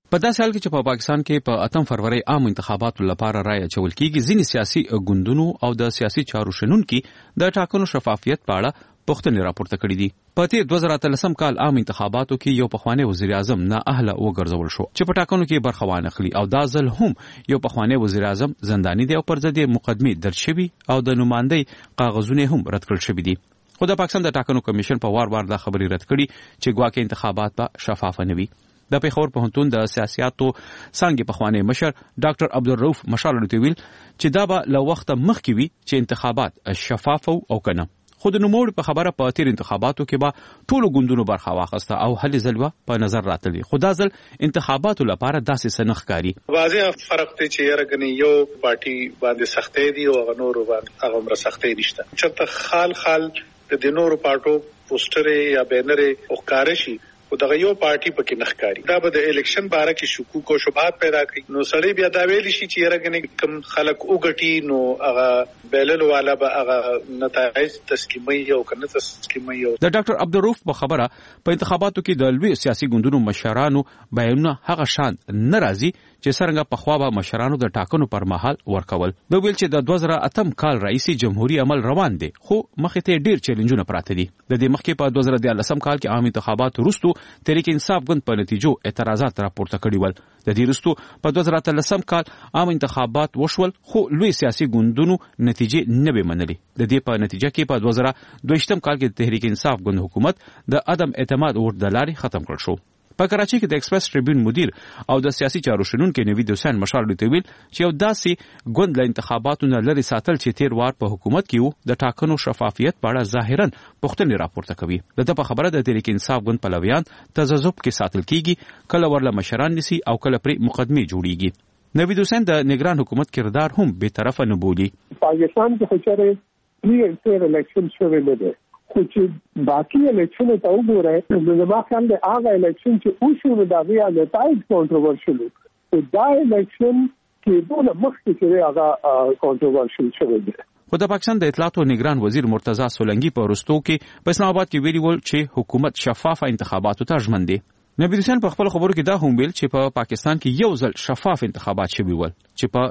په داسې حال کې چې په پاکستان کې په 8 فروری عام انتخاباتو لپاره رائے اچول کېږي، ځینې سیاسي ګوندونو او د سیاسي چارو شنونکو د ټاکنو شفافیت په اړه پوښتنې راپورته کړې دي. په تیر 2013 کال عام انتخاباتو کې یو پخوانی وزیر اعظم نااهله وګرځول شو چې په ټاکنو کې برخه وانخلي، او دا ځل هم یو پخوانی وزیر اعظم زنداني دی او پر ضد مقدمې درج شوي او د نمائندۍ کاغذونه هم رد کړل شوي دي. خو د پاکستان د ټاکنو کمیشن په وار دا خبرې رد کړي چې ګواکې انتخابات به شفاف نه وي. د پیښور پوهنتون د سیاستو څانګې پخوانی مشر ډاکټر عبدالرؤف مشال ویل چې دا به له وخت مخکې وي چې انتخابات شفاف او کنه. خو د نوموړي په خبره په تیر انتخاباتو کې به ټولو ګوندونو برخه واخیسته او هلې ځل په نظر راتلی، خو دا ځل انتخاباتو لپاره داسې څه نه ښکاري. واضح فرق دی چې یاره یو پارټي باندې سختۍ دي او هغه نورو باندې هغه عمره سختۍ نشته. چې خال د نورو پارټو پوسټر یا بینر او کارشي او دغه یو پارټي پکې نخکاری، دا به د الیکشن باره کې شکوک او شبهات پیدا کوي. نو سړی بیا دا ویل شي چې یاره کم خلک وګټي نو هغه بیلل والا به هغه نتایج تسلیمي او کنه تسلیمي. د ډاکټر عبدالرؤف په خبره په انتخاباتو کې د لوی سیاسي ګوندونو مشرانو بیانونه هغه شان ناراضي چې څنګه په خوا به مشرانو د ټاکنو پر مهال ورکول. د ویل چې د 2008 کال رئیسي جمهوریت عمل روان دي، خو مخې ته ډیر چیلنجونه پراته دي. د دې مخکې په 2013 کال کې عام انتخابات وروسته تحریک انصاف ګوند په نتیجو اعتراضات راپورته کړي ول. د دې وروسته په 2013 کال عام انتخابات وشول، خو لوی سیاسي ګوندونو نتیجې نه به منلي. د دې په نتیجه کې په 2022 کال کې تحریک انصاف ګوند حکومت د عدم اعتماد ووټ د لارې ختم کړ شو. په کراچۍ کې د ایکسپریس ټریبیون مدیر او د سیاسي چارو شنونکو نوید حسین مشال ویل چې یو داسې ګوند له انتخاباتو نه لري ساتل چې تیر وار په حکومت کې وو د ټاکنو شفافیت په اړه ظاهرا پوښتنې راپورته کوي. دغه په خبره د تحریک انصاف ګوند پلویان تذبذب کې ساتل کیږي، کله ورله مشران نسی او کله پر مقدمه جوړیږي. نوید حسین د نگران حکومت کردار هم به طرف نه بولی. پاکستان کې خچره پری انټر الیکشن شوه نه ده، خو چې باقي الیکشن ته وګورئ نو زما خیال دی هغه الیکشن چې اوسو د هغه نتایج کنټروورشل او دا الیکشن کې دوه مخکې چې هغه کنټروورشل شوی دی. خو د پاکستان د اطلاعات او نگران وزیر مرتضی سولنګي په وروستو کې په اسلام آباد کې ویلي ول چې حکومت شفاف انتخاباتو ته ژمن دی. نبی حسین په خپل خبرو کې دا هم ویل چې په پاکستان کې یو ځل شفاف انتخابات شوي ول چې په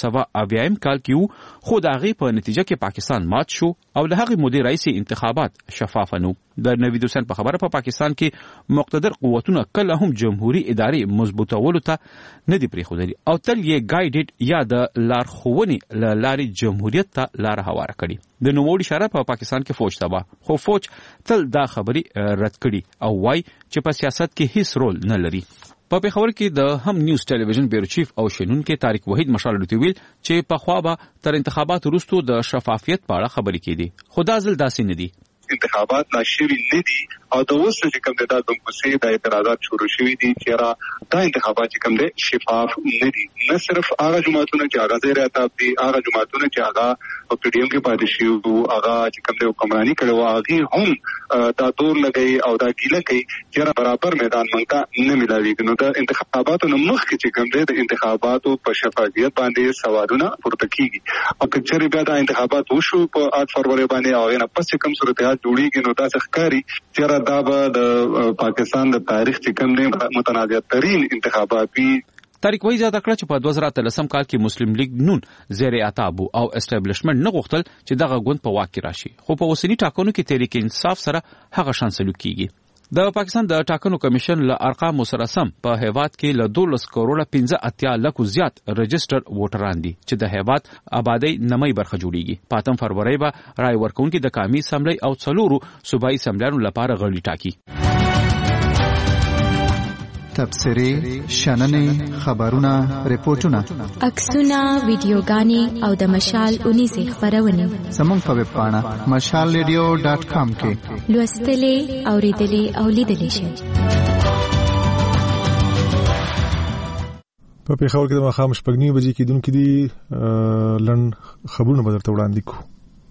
1980 کال کې وو، خو د هغې په نتیجه کې پاکستان مات شو او له هغې مودې راهیسې انتخابات شفاف نه. د نوید حسین په خبره په پاکستان کې مقتدر قوتونه کله هم جمهوریت ادارې مضبوطولو ته نه دي پرېښودلي او تل یې ګایډډ یا د لارښوونې له لارې جمهوریت ته لار هواره کړي. د نوموړي اشاره په پاکستان کې فوج ته وه، خو فوج تل دا خبرې رد کړي او وایي چې په سیاست کې هیڅ رول نه لري. په پیښور کې د هم نیوز ټلویزیون بیورو چیف او شنونکو طارق وحید مشال ویل چې په خوا به تر انتخابات وروسته د شفافیت په اړه خبرې کېدي، خو دا ځل داسې نه دي. انتخابات ناشري نه دي او د اوس چې کوم د دموکراسي د اعتراضات شروع شوي دي چې دا انتخابات چې کوم دي شفاف نه دي. نه صرف هغه جماعتونه چې هغه زیر عتاب دي، هغه جماعتونه چې هغه په پی ډی ایم کې پاتې شي او هغه چې کوم دي حکمرانی کړي او هغه هم دا دور لګي او دا ګیله کوي چې برابر میدان منځ نه ملاويږي. نو د انتخاباتو نه مخکې چې کوم دي د انتخاباتو په شفافیت باندې سوالونه پورته کیږي او کچري بیا د انتخابات وشو په 8 فروری باندې او نه پس کوم صورتحال جوړیږي نو دا ښکاری چې دا به د پاکستان د تاریخ چې کوم دي متنازع ترين انتخابات وي. طارق وحید زیاته کړه چې په 2013 کال کې مسلم لیگ نون زیر عتاب او اسټابلیشمنت نه غوښتل چې دغه ګوند په واک کې راشي، خو په اوسنی ټاکنو کې تحریک انصاف سره هغه شان سلوک کیږي. د پاکستان د ټاکنو کمیشن له ارقام سره سم په هیواد کې له 12 کروڑ 15 لک زیات رجستر ووټران دي چې د هیواد آبادی نمای برخه جوړیږي. په 8 فروری به رای ورکونکو د قومي اسمبلی او څلورو صوبایي اسمبلیانو لپاره غړي ټاکي. تبصرې، شننې، خبرونه، ریپورتونه، عکسونه، ویډیوګانې او د مشال اونیزې خبرونه زموږ په ویب پاڼه mashalradio.com کې لوستلې، اوریدلې او لیدلې شئ. په پیښور کې د ماښام 9:30 بجې کېدونکې دي لنډ خبرونه به درته وړاندې کوو.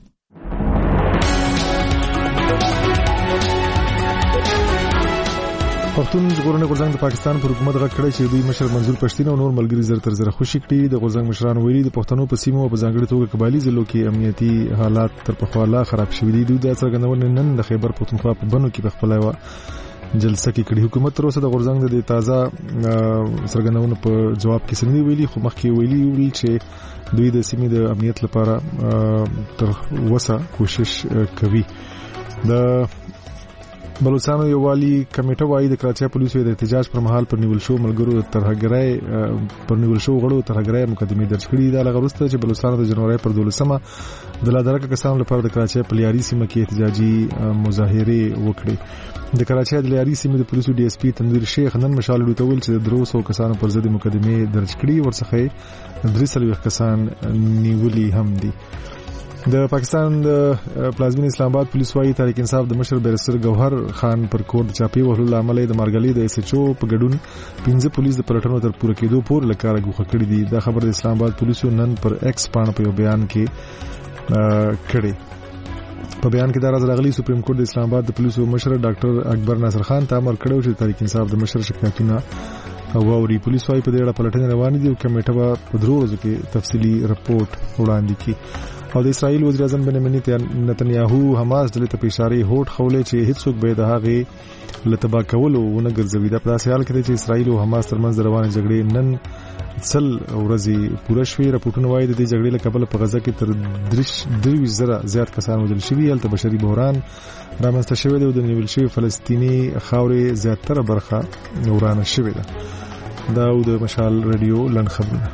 پښتون ژغورنې غورځنګ د پاکستان پر حکومت غږ کړی چې دوی مشر منظور پښتين او نور ملګری زر تر زر خوشي کړي. د غورځنګ مشران ویلي د پښتنو په سیمو او په ځانګړي توګه قبایلی ضلعو کې امنیتي حالات تر پخوا لا خراب شوي دي. دوی د څرګندونې نن د خیبر پښتونخوا په بنو کې په خپل جلسه کې کړي. حکومت تر اوسه د غورځنګ د تازه څرګندونو په جواب کې څنګه ویلي، خو مخکې ویلي چې دوی د سیمې د امنیت لپاره تر وسه کوشش کوي. د بلوچستان یووالي کمیټه وايي د کراچۍ پولیسو د احتجاج پر مهال پر نیول شو ملګرو ترهګرۍ غړو ترهګرۍ مقدمې درج کړي. دا لغوسته چې بلوچستان د جنوري پر 12مه د لادرکه کسانو لپاره د کراچۍ په لیاري سیمه کې احتجاجي مظاهره وکړي. د کراچۍ د لیاري سیمې د پولیسو ډي اس پی تنویر شیخ نن مشال ویل چې د 300 کسانو پر ضد مقدمې درج کړي، ورڅخه 3 کسان نیولي هم دي. د پاکستان د پلازمین اسلام آباد پولیس وايي تحریک انصاف د مشر بیرستر گوهر خان پر کور د چاپی وهلو لامل د مارګلي د اس ایچ او په ګډون 15 پولیس د پلټنو تر پوره کېدو پورې لکاره غوښه کړې دي. دا خبر د اسلام آباد پولیسو نن پر ایکس پاڼه په بیان کې کړي. په بیان کې دا راغلي سپریم کورټ د اسلام آباد د پولیسو مشر ډاکټر اکبر ناصر خان ته امر کړو چې تحریک انصاف د مشر شکایتونه واوري. پولیس وايي په دې اړه پلټنې روانې دي او کمیټه به په 2 ورځو کې تفصیلي رپورټ وړاندې کړي. او د اسرائیل وزیر اعظم بنیامین نتنیاهو حماس ډلې ته په اشاره هوټ خولې چې هیڅوک به د هغې لتبا کولو ونه ګرځوي. دا په داسې حال کې چې اسرائیل او حماس ترمنځ روانې جګړې نن څل ورځې پوره شوې. راپورټونه وايي د دې جګړې له کبله په غزه کې تر 23,000 زیات کسان وژل شوي. هلته بشري بحران رامنځته شوی دی او د نیول شوي فلسطیني خاورې زیاتره برخه ورانه شوې ده. دا د مشال رادیو لن خبرونه.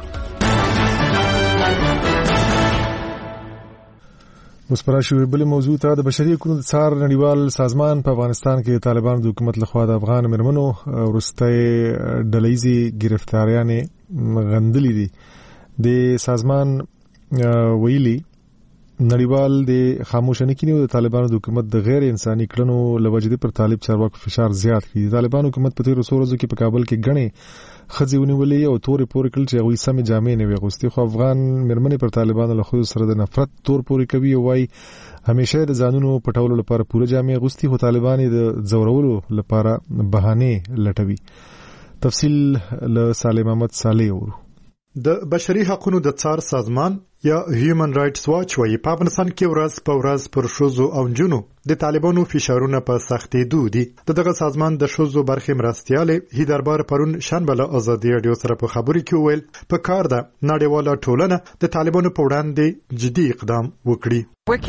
اوس پر شوې بل موضوع ته د بشري حقوقو د څار نړیوال سازمان په افغانستان کې طالبانو د حکومت لخوا د افغان مرمنو ورسته ډلهیزي گرفتاریانې غندلې دي. د سازمان ویلي نړیوال د خاموش نه کینیو د طالبانو د حکومت د غیر انساني کړنو لوجدي پر طالب چارواکو فشار زیات کړي. طالبانو حکومت په تیر ورځو کې په کابل کې غنې خځې ونیولې او تورې پورې کړل چې هغوی سمې جامې نه وي اغوستې، خو افغان مرمنې پر طالبانو له ښځو سره د نفرت تور پورې کوي او وایي همیشه د ځانونو پټولو لپاره پوره جامې اغوستي، خو طالبان یې د ځورولو لپاره بهانې لټوي. تفصیل له سالم احمد صالح اورو. د بشري حقوقو د څار سازمان یا هیومن رائټس واچ وايي په افغانستان کې ورځ په ورځ پر ښځو او نجونو د طالبانو فشارونه په سختېدو دي. دغه سازمان د ښځو برخې مرستیالې هیدربار پرون شنبه له ازادي رادیو سره په خبرو کې وویل په کار ده نړیواله ټولنه د طالبانو په وړاندې جدي اقدام وکړي.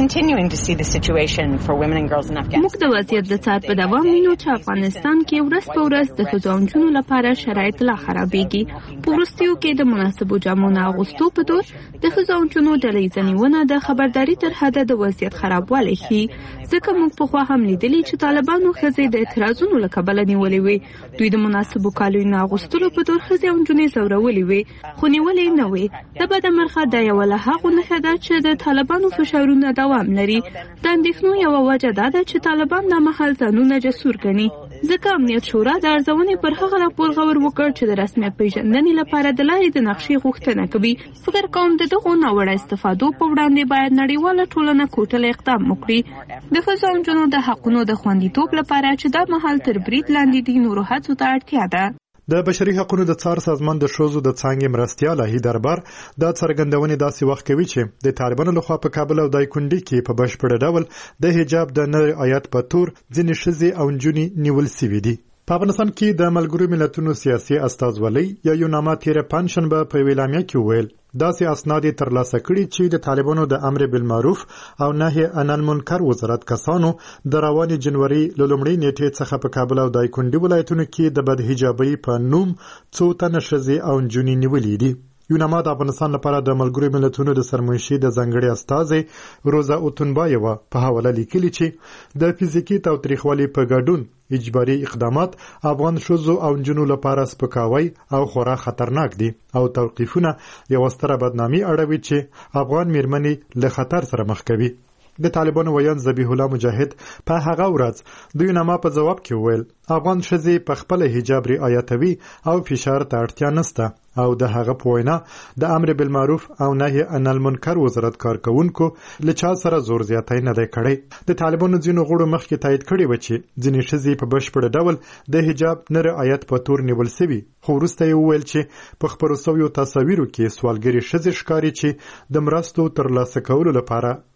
موږ د وضعیت د څار په دوام وینو چې افغانستان کې ورځ په ورځ د ښځو او نجونو لپاره شرایط لا خرابېږي. په وروستیو کې د مناسبو جامو نه اغوستو په دور د ښځو او نجونو ډلهییزه نیونه د خبرداري تر حده د وضعیت خرابوالی ښیي. ځکه موږ پخوا هم لیدلي چې طالبانو ښځې د اعتراضونو له کبله نیولې وې. دوی د مناسبو کالیو نه اغوستلو په دور ښځې او نجونې ځورولې وې، خو نیولې نه وې. د بدمرغه دا یوه له هغو نښه ده چې د طالبانو فشارونه دوام لري. د اندېښنو یوه وجه دا ده چې طالبان دا مهال ځانونه جسور ګڼي. ځکه امنیت شورا د ارزونې پر هغه راپور غور وکړ چې د رسمیت پیژندنې لپاره د لارې د نقشې غوښتنه کوي. فکر کوم د دغو ناوړه استفادو په وړاندې باید نړیواله ټولنه کوټله اقدام وکړي. د ښځو او نجونو د حقونو د خوندیتوب لپاره چې دا مهال تر برید لاندې دي نورو هڅو ته اړتیا ده. د بشري حقوقو د څار سازمان د ښځو د څانګې مرستیاله هیدربار دا څرګندونې داسې وخت کوي چې د طالبانو لخوا په کابل او دایکنډي کې په بشپړ ډول د حجاب د نه رعایت په تور ځینې ښځې او نجونې نیول شوې دي. په افغانستان کې د ملګرو ملتونو سیاسي استازولۍ یا یوناما تیره پنځشنبه په اعلامیه کې وویل داسې اسناد ترلاسه کړي چې د طالبانو د امر بالمعروف او نهي عن المنکر وزارت کسانو د روانې جنوري له لومړۍ نیټې څخه په کابل او دایکنډي ولایتونو کې د بدحجابۍ په نوم څو تنه ښځې او نجونې نیولې دي. یوناما د افغانستان لپاره د ملګرو ملتونو د سرمنشي د ځانګړي استازي روزا اوتنبایوا په حواله لیکلي چې د فزیکي تاوتریخوالي په ګډون اجباري اقدامات افغان ښځو او نجونو لپاره سپکاوی او خورا خطرناک دي او توقیفونه یو ستره بدنامي اړوي چې افغان میرمنې له خطر سره مخ کوي. د طالبانو ویان ذبیح الله مجاهد په هغه ورځ د یوناما په جواب کې وویل افغان ښځې په خپل حجاب رعایتوي او فشار ته اړتیا نشته او د هغه په وینا د امر بالمعروف او نهي عن المنکر وزارت کارکونکو له چا سره زور زیاتی نه دی کړی. د طالبانو ځینو غړو مخکې تایید کړی و چې ځینې ښځې په بشپړ ډول د حجاب نه رعایت په تور نیول شوي، خو وروسته یې وویل چې په خپرو شویو تصاویرو کې سوالګرې ښځې ښکاري چې د مرستو ترلاسه کولو لپاره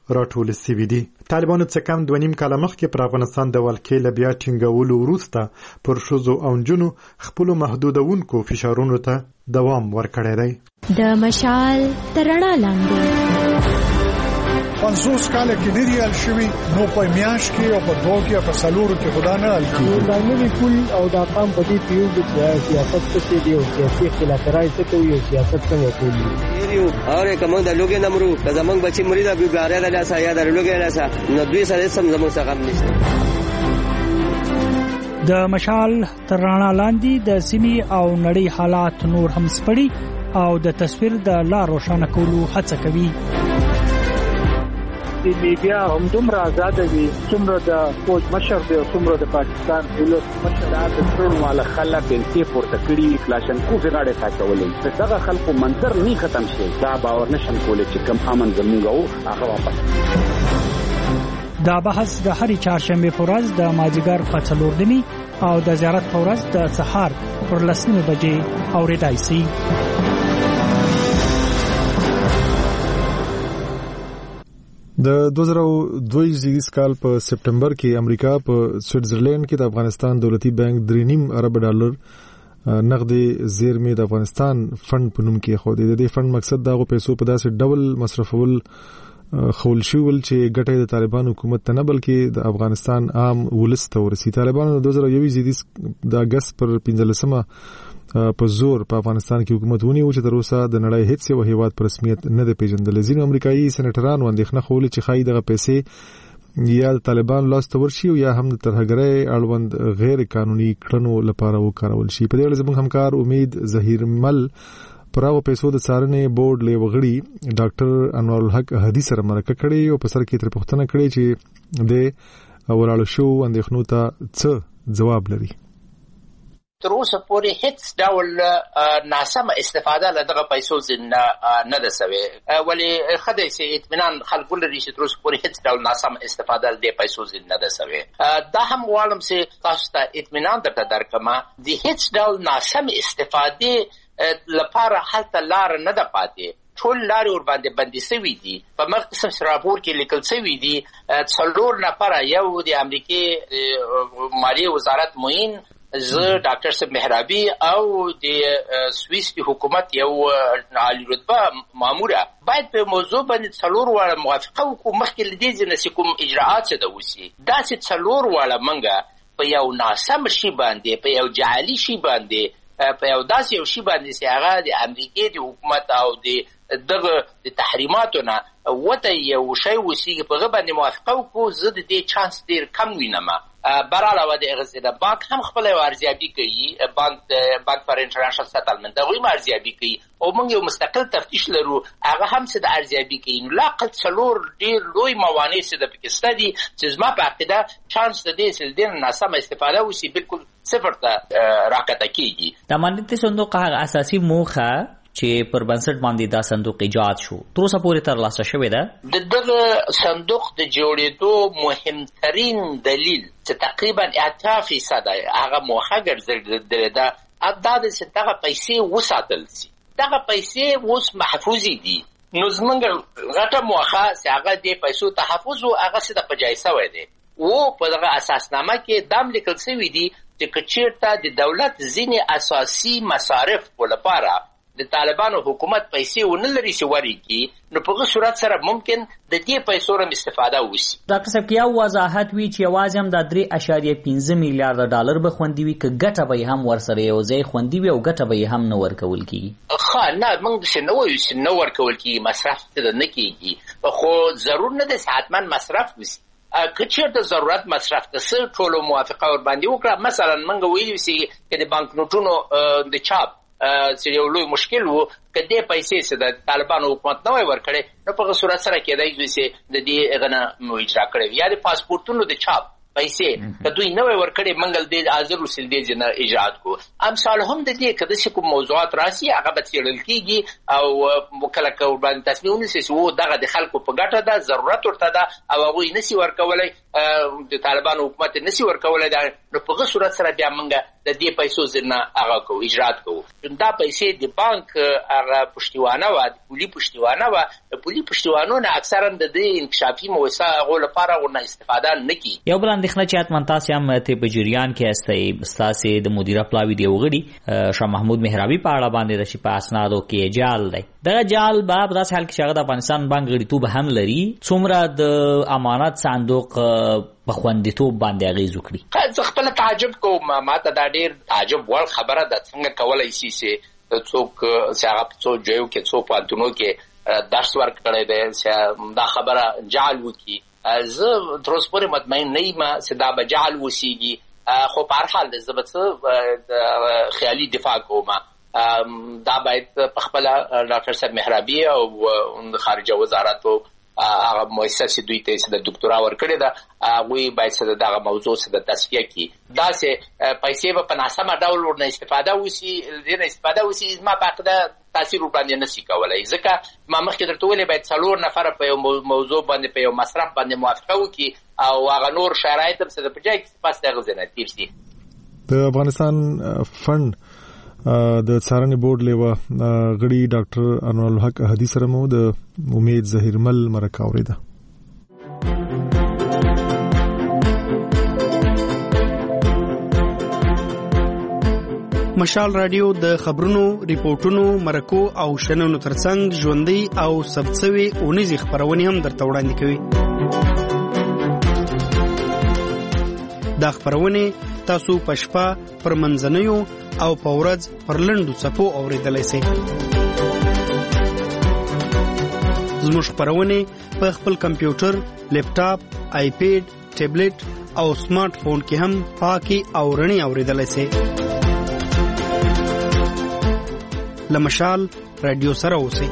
راټول شوي دي. طالبانو څه کم 2.5 کاله مخکې پر افغانستان د ولکې له بیا ټینګولو وروسته پر ښځو او نجونو خپلو محدودونکو فشارونو ته دوام ورکړی دی. د مشال تر رڼا لاندې 50 کال کې نه دی حل شوی، نو په میاش کې او په دوه کې په سلورو کې خدا نه حل کیږي. دا نوی کول او دا قام په دې پیو د سیاست څخه دی او سیاسي خلافکارای څه کوي او سیاست څنګه کوي. یو اور کوم د لوګي نمرو که زمنګ بچی مریدا بیګاره د لاسه یا د لوګي لاسه نو دوی سره سم زموږ څخه نشته. د مشال تر رڼا لاندې د سیمې او نړۍ حالات نور هم سپړي او د تصویر د لار روښانه کولو هڅه کوي. د میډیا هم دومره آزاد دي څومره د فوج مشر دی او څومره د پاکستان ولس مشر د ټول مال خلک بلکې پورته کړي کلاشنکو غاړه ساتولې. دغه خلکو منظر نه ختم شي، دا باور نشم کولای چې کم امن زموږ او هغه واپس. دا بحث د هرې چهارشنبه په ورځ د مازیګر په 4 او د زیارت په ورځ د سهار پر 10 بجې اورېدای شي. د 2022 کال په سپټمبر کې امریکا په سویټزرلند کې د افغانستان دولتي بانک 3.5 ارب ډالر نقدي زیرمې د افغانستان فند په نوم کې خو د دې فند مقصد دا غو پیسو په داسې ډول مصرفول خول شول چې ګټه د طالبان حکومت ته نه بلکې د افغانستان عام ولس ته ورسي. طالبان د 2021 د اگست پر 15مه په زور په افغانستان کې حکومت ونیو چې تر اوسه د نړۍ هیڅ یو هیواد په رسمیت نه دی پیژندل. ځینې امریکایي سېنیټران اندېښنه خولي چې خای دغه پیسې یا د طالبان لاس ته ورشي او یا هم د ترهګرۍ اړوند غیر قانوني کړنو لپاره وکارول شي. په دې اړه زموږ همکار امید ظهیر مل پراو پیسو د څارنې بورډ له وغړي ډاکټر انوار الحق هدي سره مرکه کړې او په سر کې تر پوښتنه کړې چې د ولاړو شو اندېښنو ته څه جواب لري. تر اوسه پورې هیڅ ډول ناسمه استفاده له دغه پیسو نه ده سوې، ولی خدای سي اطمینان خلکو لري چې تر اوسه پورې هیڅ ډول ناسمه استفاده له پیسو نه ده سوې. دا هم غواړم چې تاسو ته اطمینان درکړم د هیڅ ډول ناسمه استفاده لپاره هلته لار نه ده پاتې. ټول لارې ور باندې بندي شوي دي. په مختصر راپور کې لیکل شوي دي 4 نفر، یو د امریکای مالیه وزارت معین، زه ډاکټر صاحب محرابي او د سویس د حکومت یو عالی رتبه ماموره باید په موضوع باندې 4 واړه موافقه وکړو مخکې لدې ځنه کوم اجراءات څه د وسی. دا چې 4 واړه منګه په یو ناسم شی باندې، په یو جعلي شی باندې، په یو داسې یو شی باندې چې هغه د امریکای د حکومت او د دغه د تحریماتو نه وته یو شی وسی په غو باندې موافقه وکړو. زه د دې چانس ډیر کم وینم. براله د اغزیده بانک هم خپل ارزیابي کوي، بانک فار انټرنیشنل سیټلمنت دغه ارزیابي کوي او موږ یو مستقل تفتیش لرو، هغه هم څه د ارزیابي کوي. نو لاقل 4 ډیر لوی موانع څه د پکې دي چې زما په عقیده چانس د دې سلدین ناسمه استفاده وسی بالکل صفر ته راکته کیږي. د امنیتي صندوق هغه اساسي موخه چې پر بنسټ باندې دا صندوق ایجاد شو تر اوسه پورې ترلاسه شوی ده. دغه صندوق د جوړېدو مهمترین دلیل چې تقریبا 80% هغه موخه ګرځېدلې ده دا د ستغه پیسې وساتل سي. دغه پیسې اوس محفوظ دي. نو زمونږ غټه موخه چې هغه د پیسو تحفظ او هغه څه د پجایسه وای دي او په دغه اساسنامه کې دام لیکل شوی دي چې کچیرته د دولت ځینې اساسي مصارف ولپاره د طالبانو حکومت پیسې ونلري چې وريږي، نو په هغه صورت سره ممکن د دې پیسو رم استفاده وشي. ډاکټر صاحب کیا وضاحت وی چې یوازې هم د 3.5 میلیارډ ډالر به خوندي وي که ګټه به هم ورسره یو ځای خوندي وي او ګټه به هم نه ورکول کیږي. ښه نه موږ څه نه وایو چې نه ورکول کیږي، مصرف ته نه کیږي، خو ضرور نه ده حتما مصرف وشي. کچیر د ضرورت مصرف ته سره ټول موافقه ور باندې وکړه. مثلا موږ ویلو چې د بانک نوټونو د چاپ چې یو لوی مشکل وو، کله پیسې چې د طالبانو حکومت نه وای ورکړي نو په صورت سره کېدای چې د دې غنه اجرا کړي یا د پاسپورتونو د چاپ پیسې کدوې نه وای ورکړي منګل دې حاضر وسیل دې جنا اجرات کو. امثال هم د دې کده چې کوم موضوعات راسي هغه به تیرل کیږي او وکړه کو باندې تصمیم ونیسي وو دغه د خلکو په ګټه ده، ضرورت ورته ده او هغه نسی ورکولای د طالبانو حکومت نسی ورکولای ده. نو په صورت سره بیا منګه د دې پیسو ځنه هغه کو اجرات کو دا پیسې د بانک هغه پښتیوانه و د پولی پښتیوانه و د پولی پښتیوانو نه اکثرا د دې انکشافي موسسه غو لپاره ورنه استفاده نکي. یو بل اندېښنه چې اتمن تاسو هم ته په جریان کې استئ ستاسو د مدیره پلاوی دی وغړي شاه محمود مهرابي په اړه باندې د شپه اسنادو کې جال دی. دا جال باب داس حال کې شغه د افغانستان بانک غړیتوب هم لري څومره د امانت صندوق په خوندیتوب باندې اغیز وکړي. زه خپل تعجب کوم ما ته دا ډیر تعجب ور خبره ده څنګه کولای شي چې څوک څنګه په څو ځایو کې څو پانتونو کې درس ورکړی دی چې دا خبره جعل وکړي. زه تر اوسه پورې مطمئن نه یم چې دا به جعل وسیږي خو په هر حال زه به خیالي دفاع کوم. دا باید په خپل ډاکټر صاحب مهرابي او خارجه وزارت هغه مؤسسه دوی ته د ډاکټرا ورکړی دا هغه باید څه دغه موضوع څه د تصفیه کی دا چې پیسې په ناسمه ډول ورنه استفاده وسی دینه استفاده وسی ما پاتې تاثیر باندې نشي کولای ځکه ما مخکې درته ویلې باید 4 نفر په یو موضوع باندې په یو مصرف باندې موافقه وکړي او هغه نور شرایط هم څه په ځای کې پاس غوښنه تیر شي. د افغانستان فند د څارنې بورډ لیوه غړي ډاکټر انور الحق احدی سره مو د امید ظهیرمل مرکه اوریده. مشال رادیو د خبرونو، ریپورتونو، مرکو او شننو ترڅنګ ژوندۍ او ثبتسوي اونیزي خبرونه هم درته وړاندې کوي. دا خبرونه تاسو په شپه پر منځنیو او په ورځ پر لنډو څپو اوریدلای شئ. زموږ خبرونه په خپل کمپیوټر، لیپټاپ، آیپیډ، ټابلیټ او سمارټ فون کې هم پاکي او رڼي اوریدلای شئ. لمشال رادیو سره اوسئ.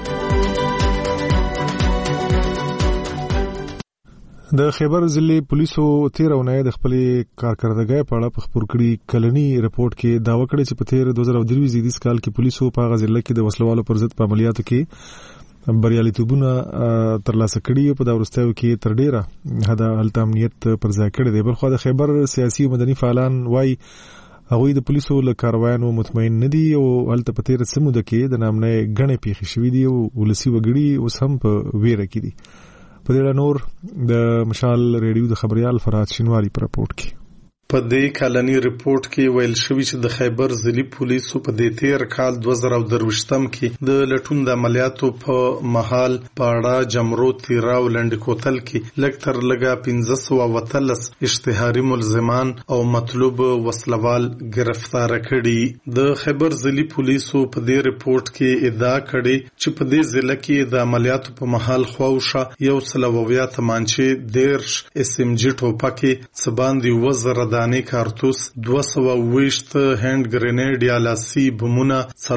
د خیبر ضلع پولیسو 13 اونۍ د خپل کارکردګۍ په اړه په خبر کړي کلنی رپورت کې داوا کړی چې په تیر 2023 کال کې پولیسو په غزل کې د وسلوالو پر ضد په عملیاتو کې بریالیتوبونه ترلاسه کړي په دا ورستیو کې تر ډیره حد هلته امنیت پر ځای کړی دی. بلخو د خیبر سیاسي او مدني فعالان وایي هغوی د پولیسو له کاروایانو مطمئن نه دي او هلته په تیر سموده کې د نامنې غنې پیښې شوې دي او ولسی وګړي اوس هم په ویره کې دي. په دې نور د مشال ریډیو د خبريال فرات شینواری پر رپورت کې په دې کلنی رپورت کې ویل شوی چې د خیبر ضلع پولیسو په دې تیر کال 2023 کې د لټون د عملیاتو په محل پاړه جمرو تیراو لند کوتل کې لکتر لګا 1513 اشتهاري ملزمان او مطلوب وسلوال گرفتار کړي. د خیبر ضلع پولیسو په دې رپورت کې ادعا کړې چې په دې ضلع کې د عملیاتو په محل خوښه یو سلوویا تمانچه 10 SMG ټوپکې سباندي وزر دانی کارتوس 220 هند گرینیډ یا لاسی بمونه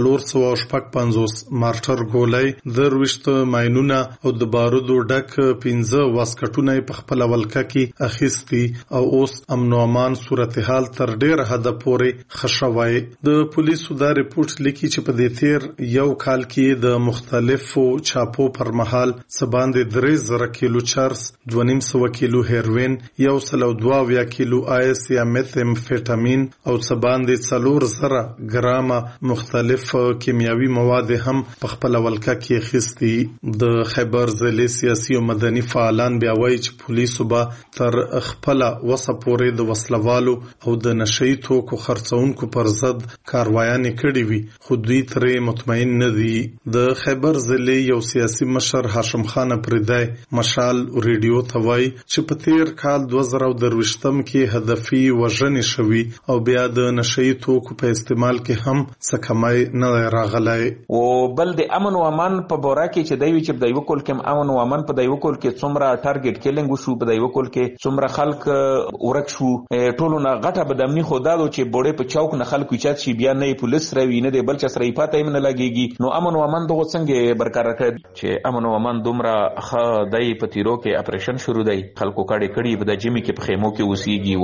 450 مارټر ګولۍ 220 ماینونه او د بارودو ډک 15 واسکټونه په خپل ولکه کې اخیستي او اوس امن او امان صورتحال تر ډیر حد پورې خښوي. د پولیسو دا رپورت لیکي چې په دې تیر یو کال کې د مختلفو چاپو پر مهال سباندې 3000 کیلو چرس 2.5 کیلو هیروین 102 کیلو آیس یا میتامفیټامین او سباندې 4000 ګرامه مختلف کیمیاوي مواد هم په خپل ولکه کې اخیستي. د خیبر ضلع سیاسي او مدني فعالان بیا وایي چې پولیسو به تر خپل وسه پورې د وسلوالو او د نشئی توکو خرڅونکو پر ضد کاروایان کړي وي خو دوی ترې مطمئن نه دي. د خیبر ضلع یو سیاسي مشر هاشم خان پردای مشال ریډیو ته وایي چې په تیر کال 2023 کې هدفي وژنې شوي او بیا د نشئی توکو په استعمال کې هم څه کمی نه راغلی. او بل د امن او امان په بوره کې چې دوی چې د یو کول کې امن او امان په دایو کول کې څومره ټارګټ کیلینګ وشو په دایو کول کې څومره خلک ورک شو ټولو نه غټه بدامنی خو دادو چې بوړې په چوک نه خلک چات شي بیا نه پولیس راوي نه د بل چا سره پاتې هم نه لګيږي. نو امن او امان دغه څنګه برقرار کړي چې امن او امان دومره خ دای په تیرو کې اپریشن شروع دی خلکو کړي په د جمی کې په خیمو کې وسیږي او به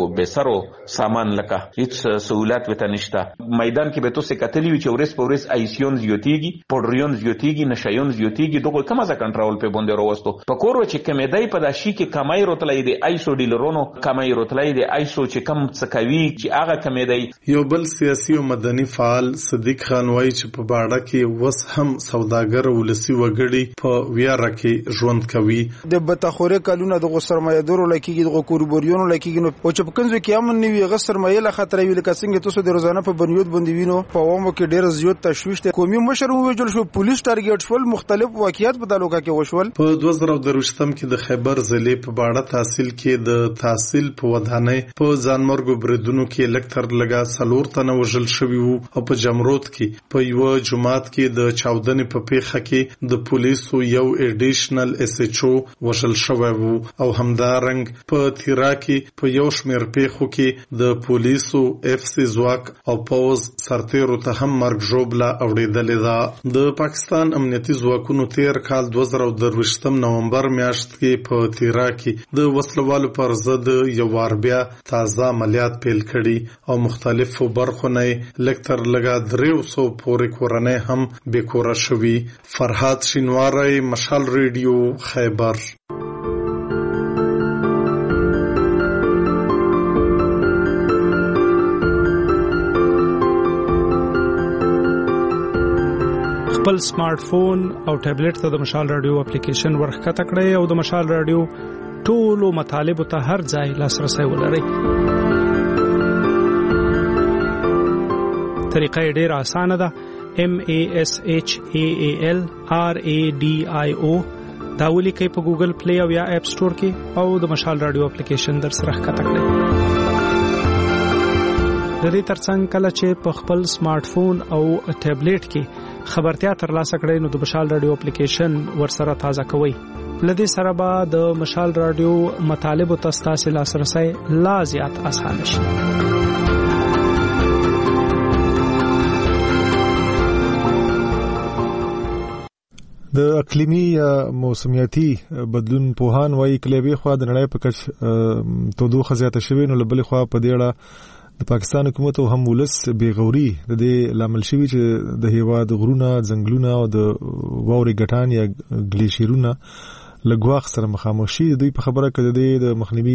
اکثرو سامان لکه هیڅ سہولت وته نشته. میدان کې به تاسو کتلی وي چې ورس په ورس آیسیون زیاتیږي، پودریون زیاتیږي، نشایون زیاتیږي. دغه کومه ځا کنټرول په باندې راوستو په کور چې کمیدای په داشي کې کمای روتلای دی آیسو ډیلرونو کمای روتلای دی آیسو چې کم څکوي چې هغه کمیدای. یو بل سیاسي او مدني فعال صدیق خان وایي چې په باړه کې وس هم سوداګر ولسی وګړي په ویاره کې ژوند کوي. د بتخوره کلونه د سرمایه‌دارو لکېږي د کوربوریونو لکېږي نو او چې په کنځو کې امن نیوي غ سرمایه له خطر ویل کسنګ تاسو د روزانه په بنیاد باندې وینو په عوامو کې ډېر زیات تشویش دی. قومي مشر وویل شو پولیس ټارګټ شول، مختلف واقعیت په تعلقه کې وشول. په 2023 کې د خیبر ضلع په باړه تحصیل کې د تحصیل په ودانۍ په ځانمرګو بریدونو کې لکتر لگا سلور تنه وژل شوی وو او په جمرود کې په یو جماعت کې د چاودنې په پیښه کې د پولیسو یو ایډیشنل اس ایچ او وژل شوی وو او همدارنګ په تیرا کې په یو شمېر پیښو کې د پولیسو اف سی ځواک او پوز سرتیرو ته هم مرګ ژوبله اوریدلې ده. د پاکستان امنیتي ځواکونو تیر کال 2023 نومبر میاشت کې په تیرا کې د وسلوالو پر ضد یو وار بیا تازه عملیات پیل کړي او مختلفو برخو نه لکتر لگا 300 پورې کورنۍ هم بیکوره شوي. فرهاد شینواری، مشال ریډیو، خیبر. خپل سمارټ فون او ټابلیټ ته د مشال رادیو اپلیکیشن ورخکته کړئ او د مشال رادیو ټولو مطالبو ته هر ځای لاسرسي ولرئ. طریقه ډېره اسانه ده. MASHAAL RADIO دا ولیکئ په ګوګل پلی او یا اپ سٹور کې او د مشال رادیو اپلیکیشن در سره ښکته کړئ. د دې ترڅنګ کله چې په خپل سمارټ فون او ټابلیټ کې خبرتیا ترلاسه کړئ نو د مشال رادیو اپلیکیشن ورسره تازه کوئ. لدې سره به د مشال رادیو مطالبو ته ستاسو لاسرسي لا زیات اسانه شي. د اقلیمي یا موسمیاتي بدلون پوهان وايي کلیوي خوا د نړۍ په کچ تودوخه زیاته شوې نو لبلې خوا په دې اړه د پاکستان حکومت او هم ولس بیغوري د دې لامل شوی چې د هیواد غرونه، ځنګلونه او د واوري ګټان یا ګلیشیرونه لګواخ سره مخامخ شي. دوی په خبره کې د مخنیوي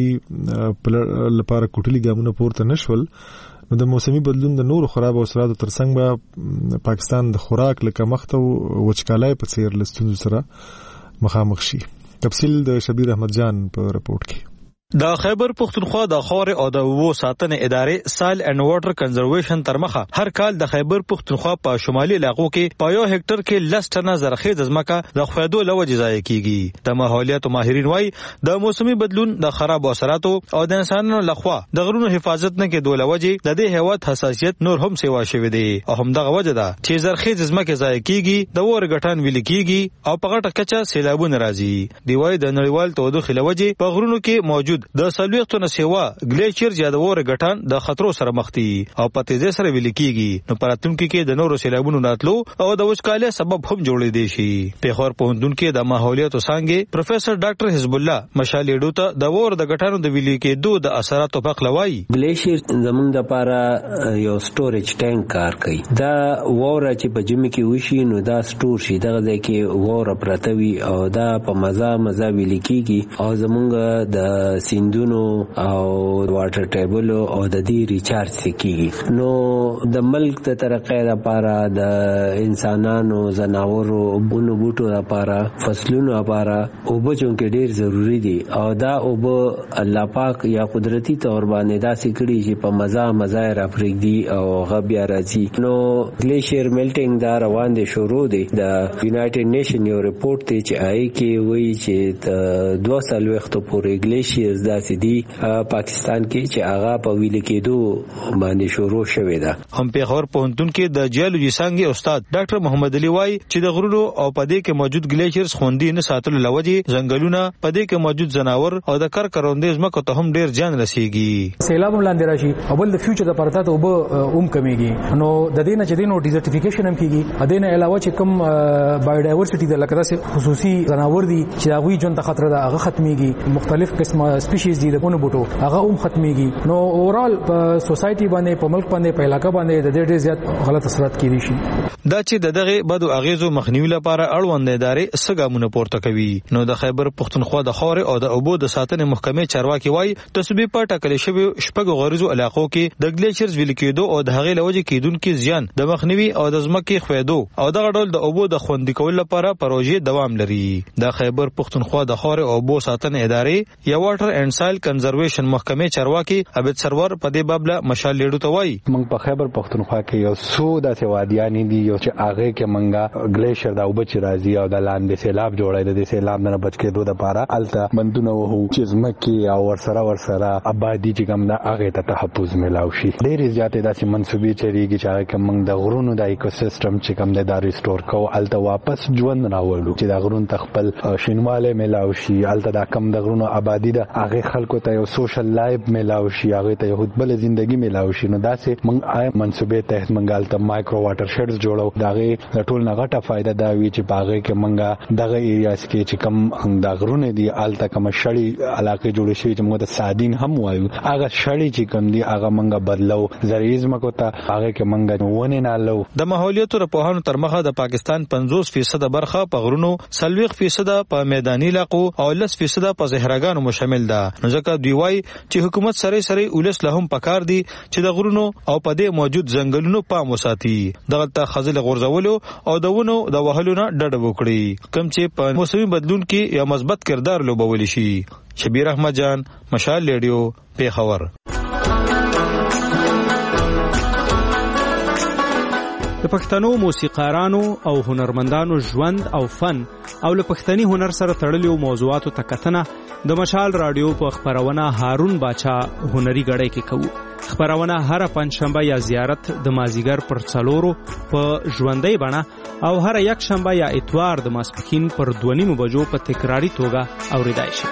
لپاره کوټلي ګامونه پورته نشول. نو د موسمي بدلون د نورو خراب اثراتو ترڅنګ به پاکستان د خوراک لکه مخ ته وچکالۍ په څیر لستونو سره مخامخ شي. تفصیل د شبیر احمد جان په رپورت کې. د خیبر پختونخوا د خاور او د وو ساتنې ادارې سایل اینڈ واټر کنزرویشن تر مخه هر کال د خیبر پختونخوا په شمالي علاقو کې په یو هکټر کې 10 ټنه زرخیز ځمکه د خویدو لوجې ضایع کیږي. د ماحولیات ماهرین وايي د موسمي بدلون د خراب اثراتو او د انسانانو لخوا د غرونو حفاظت نه کې دوه لوجې د دې هیواد حساسیت نور هم سیوا شوی دی او هم دغه وجه ده چې زرخیز ځمکه ضایع کیږي، د ور غټان ویل کیږي او په غټه کچه سیلابونه راځي. دی وايي د نړیوال تودوخې لوجې په غرونو کې موجود د سلويختونه سیوا ګلیشیر یادور غټان د خطرو سره مخ دي او په تیزه سره ویل کیږي. نو پراتونکو کې د نورو سیلابونو راتلو او د وچکالۍ سبب هم جوړې دي شي. په خور پوهندون کې د ماحولیات څنګه پروفیسور ډاکټر حزب الله مشالېډو ته د ور د غټانو د ویل کېدو د اثراتو په خلوي. ګلیشیر زمونږ د لپاره یو سټوریج ټانک کار کوي. دا وره چې په جمی کې وشي نو دا سټور شي، دغه ځای کې وره پرتوي او دا په مزه ویل کیږي او زمونږ د سیندونو او واټر ټیبل او د دې ریچارج کیږي. نو د ملک د ترقې لپاره د انسانانو، زناورو، بونو بوټو لپاره، فصلونو لپاره او بچو کې ډیر ضروری دي او دا او الله پاک یا قدرتی تور باندې دا سکړي چې په مزه را پرېږدي او غبیا راځي. نو ګلیشیر میلټینګ دا روان دي شروع دي. د یونایټډ نیشن یو ریپورت دی چې آی کې وایي چې 2 سال وخت پورې ګلیشیر داسې دي پاکستان کې چې هغه په ویل کېدو باندې شروع شوې ده. هم په خور پوهنتون کې د جیولوژي څنګه استاد ډاکټر محمد علي وايي چې د غرونو او پدې کې موجود ګلیشیرز خوندي نه ساتلو لوجې ځنګلونه، پدې کې موجود ځناور او د کروندې ځمکو ته هم ډیر ځان رسیږي. سیلاب لاندې راشي او بل د فیوچر د پرتا ته اوم کمیږي. نو د دې نه چې دینو ډیزرټیفیکیشن هم کیږي. ا دې نه علاوه چې کوم بایوډایورسټي د لکه داسې خصوصي ځناور دي چې هغه ژوند ته خطر ده هغه ختميږي. مختلف قسمه سپیشیز دي د ونه بوټو هغه هم ختميږي. نو اورال په سوسايټي باندې په ملک باندې په علاقہ باندې د ډېر زیات غلط اثرات کیدي شي. دا چې دغه بدو اغیزو مخنیوي لپاره اړوند ادارې سګامونه پورته کوي. نو د خیبر پښتونخوا د خاور او د اوبو د ساتنې محکمې چارواکي وایي د صوبې په ټاکلې شوی شپږ غریزو علاقو کې د ګلیشرز ویل کېدو او د هغې لوجه کېدونکو زیان د مخنیوي او د ځمکې خویدو او دغه ډول د اوبو د خوندي کولو لپاره پروژې دوام لري. د خیبر پښتونخوا د خاور او اوبو ساتنې ادارې یا واټر اینډ سایل کنزرویشن محکمې چارواکي عبد سرور په دې باب له مشال لیډو ته وایي موږ په خیبر پښتونخوا کې یو څو داسې وادیان دي یو چې هغه کې منګه ګلیشر دا وبچ راځي او د لاندې سیلاب جوړای د سیلاب نه بچ کېدو لپاره الته بندونه وو چې زمکه او ورسره آبادی چې کوم دا هغه ته تحفظ ملاوي شي. ډېر زیاتې داسې منسوبې چریږي چې هغه کوم د غرونو د ایکوسیستم چې کوم د ریسټور کو الته واپس ژوند راوړو چې د غرونو تخپل شینواله ملاوي شي. الته دا کوم د غرونو آبادی د هغه خلکو ته یو سوشل لایف ملاوي شي هغه ته یو بل ژوندۍ ملاوي شي. نو داسې موږ منسوبې ته منګال ته مایکرو واټر شیډز جوړو دغه ټول نه غټه فائدہ دا وی چې باغې کې منګه دغه ایریاس کې چې کم د غرونه دي الته کوم شړی علاقې جوړ شي چې موږ د سادین هم وایو هغه شړی چې کوم دي هغه منګه بدلو زریزم کو ته هغه کې منګه ونه نه لو. د ماحولیت رپوهانو تر مخه د پاکستان 50% برخه په غرونو 40% په میداني علاقو او 10% په صحراګانو مشامل ده. نو ځکه دوی وایي چې حکومت سره ولس له هم پکار دي چې د غرونو او په دې موجود ځنګلونو پام وساتي. دغه ته خزل غورځولو او د ونو د وهلو نه ډډه وکړي کوم چې په موسمي بدلون کې یو مثبت کردار لوبولی شي. شبیر احمد جان مشال لیډیو پیښور. د پښتنو موسیقارانو او هنرمندانو ژوند او فن او له پښتني هنر سره تړلو موضوعاتو ته کتنه د مشال رادیو په خبرونه هارون باچا هنري غړی کې کوو. خبرونه هر پنځشنبه یا زیارت د مازیګر پر 4 په ژوندۍ بڼه او هر یک شنبه یا اتوار د ماسپښین پر 2:30 بجو په تکراری توګه اوریدای شي.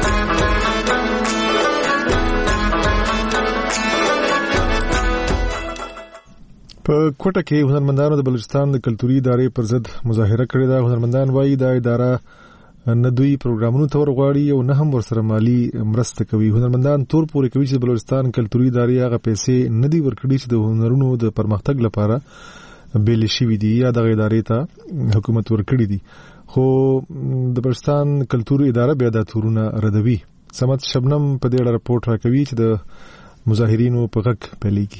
په کوټه کې هنرمندانو د بلوچستان د کلتوري ادارې پر ضد مظاهره کړې ده. هنرمندان وایي دا اداره نه دوی پروګرامونو ته ورغواړي او نه هم ورسره مالی مرسته کوي. هنرمندان تور پورې کوي چې بلوچستان کلتوري ادارې هغه پیسې نه دی ورکړي چې د هنرونو د پرمختګ لپاره بیل شوي دي یا دغه ادارې ته حکومت ورکړي دي. خو د بلوچستان کلتوري اداره بیا دا تورونه ردوي. سمت شبنم په دې اړه رپورټ راکوي چې د مظاهرینو په غږ پیلېږي.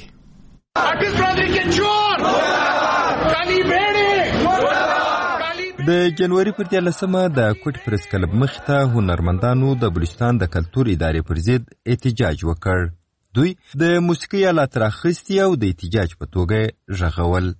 د جنوري پر 13مه د کوټ پریس کلب مخته هنرمندانو د بلوچستان د کلتور ادارې پر ضد احتجاج وکړ. دوی د موسیقي آلات راخیستي او د احتجاج په توګه ژغول.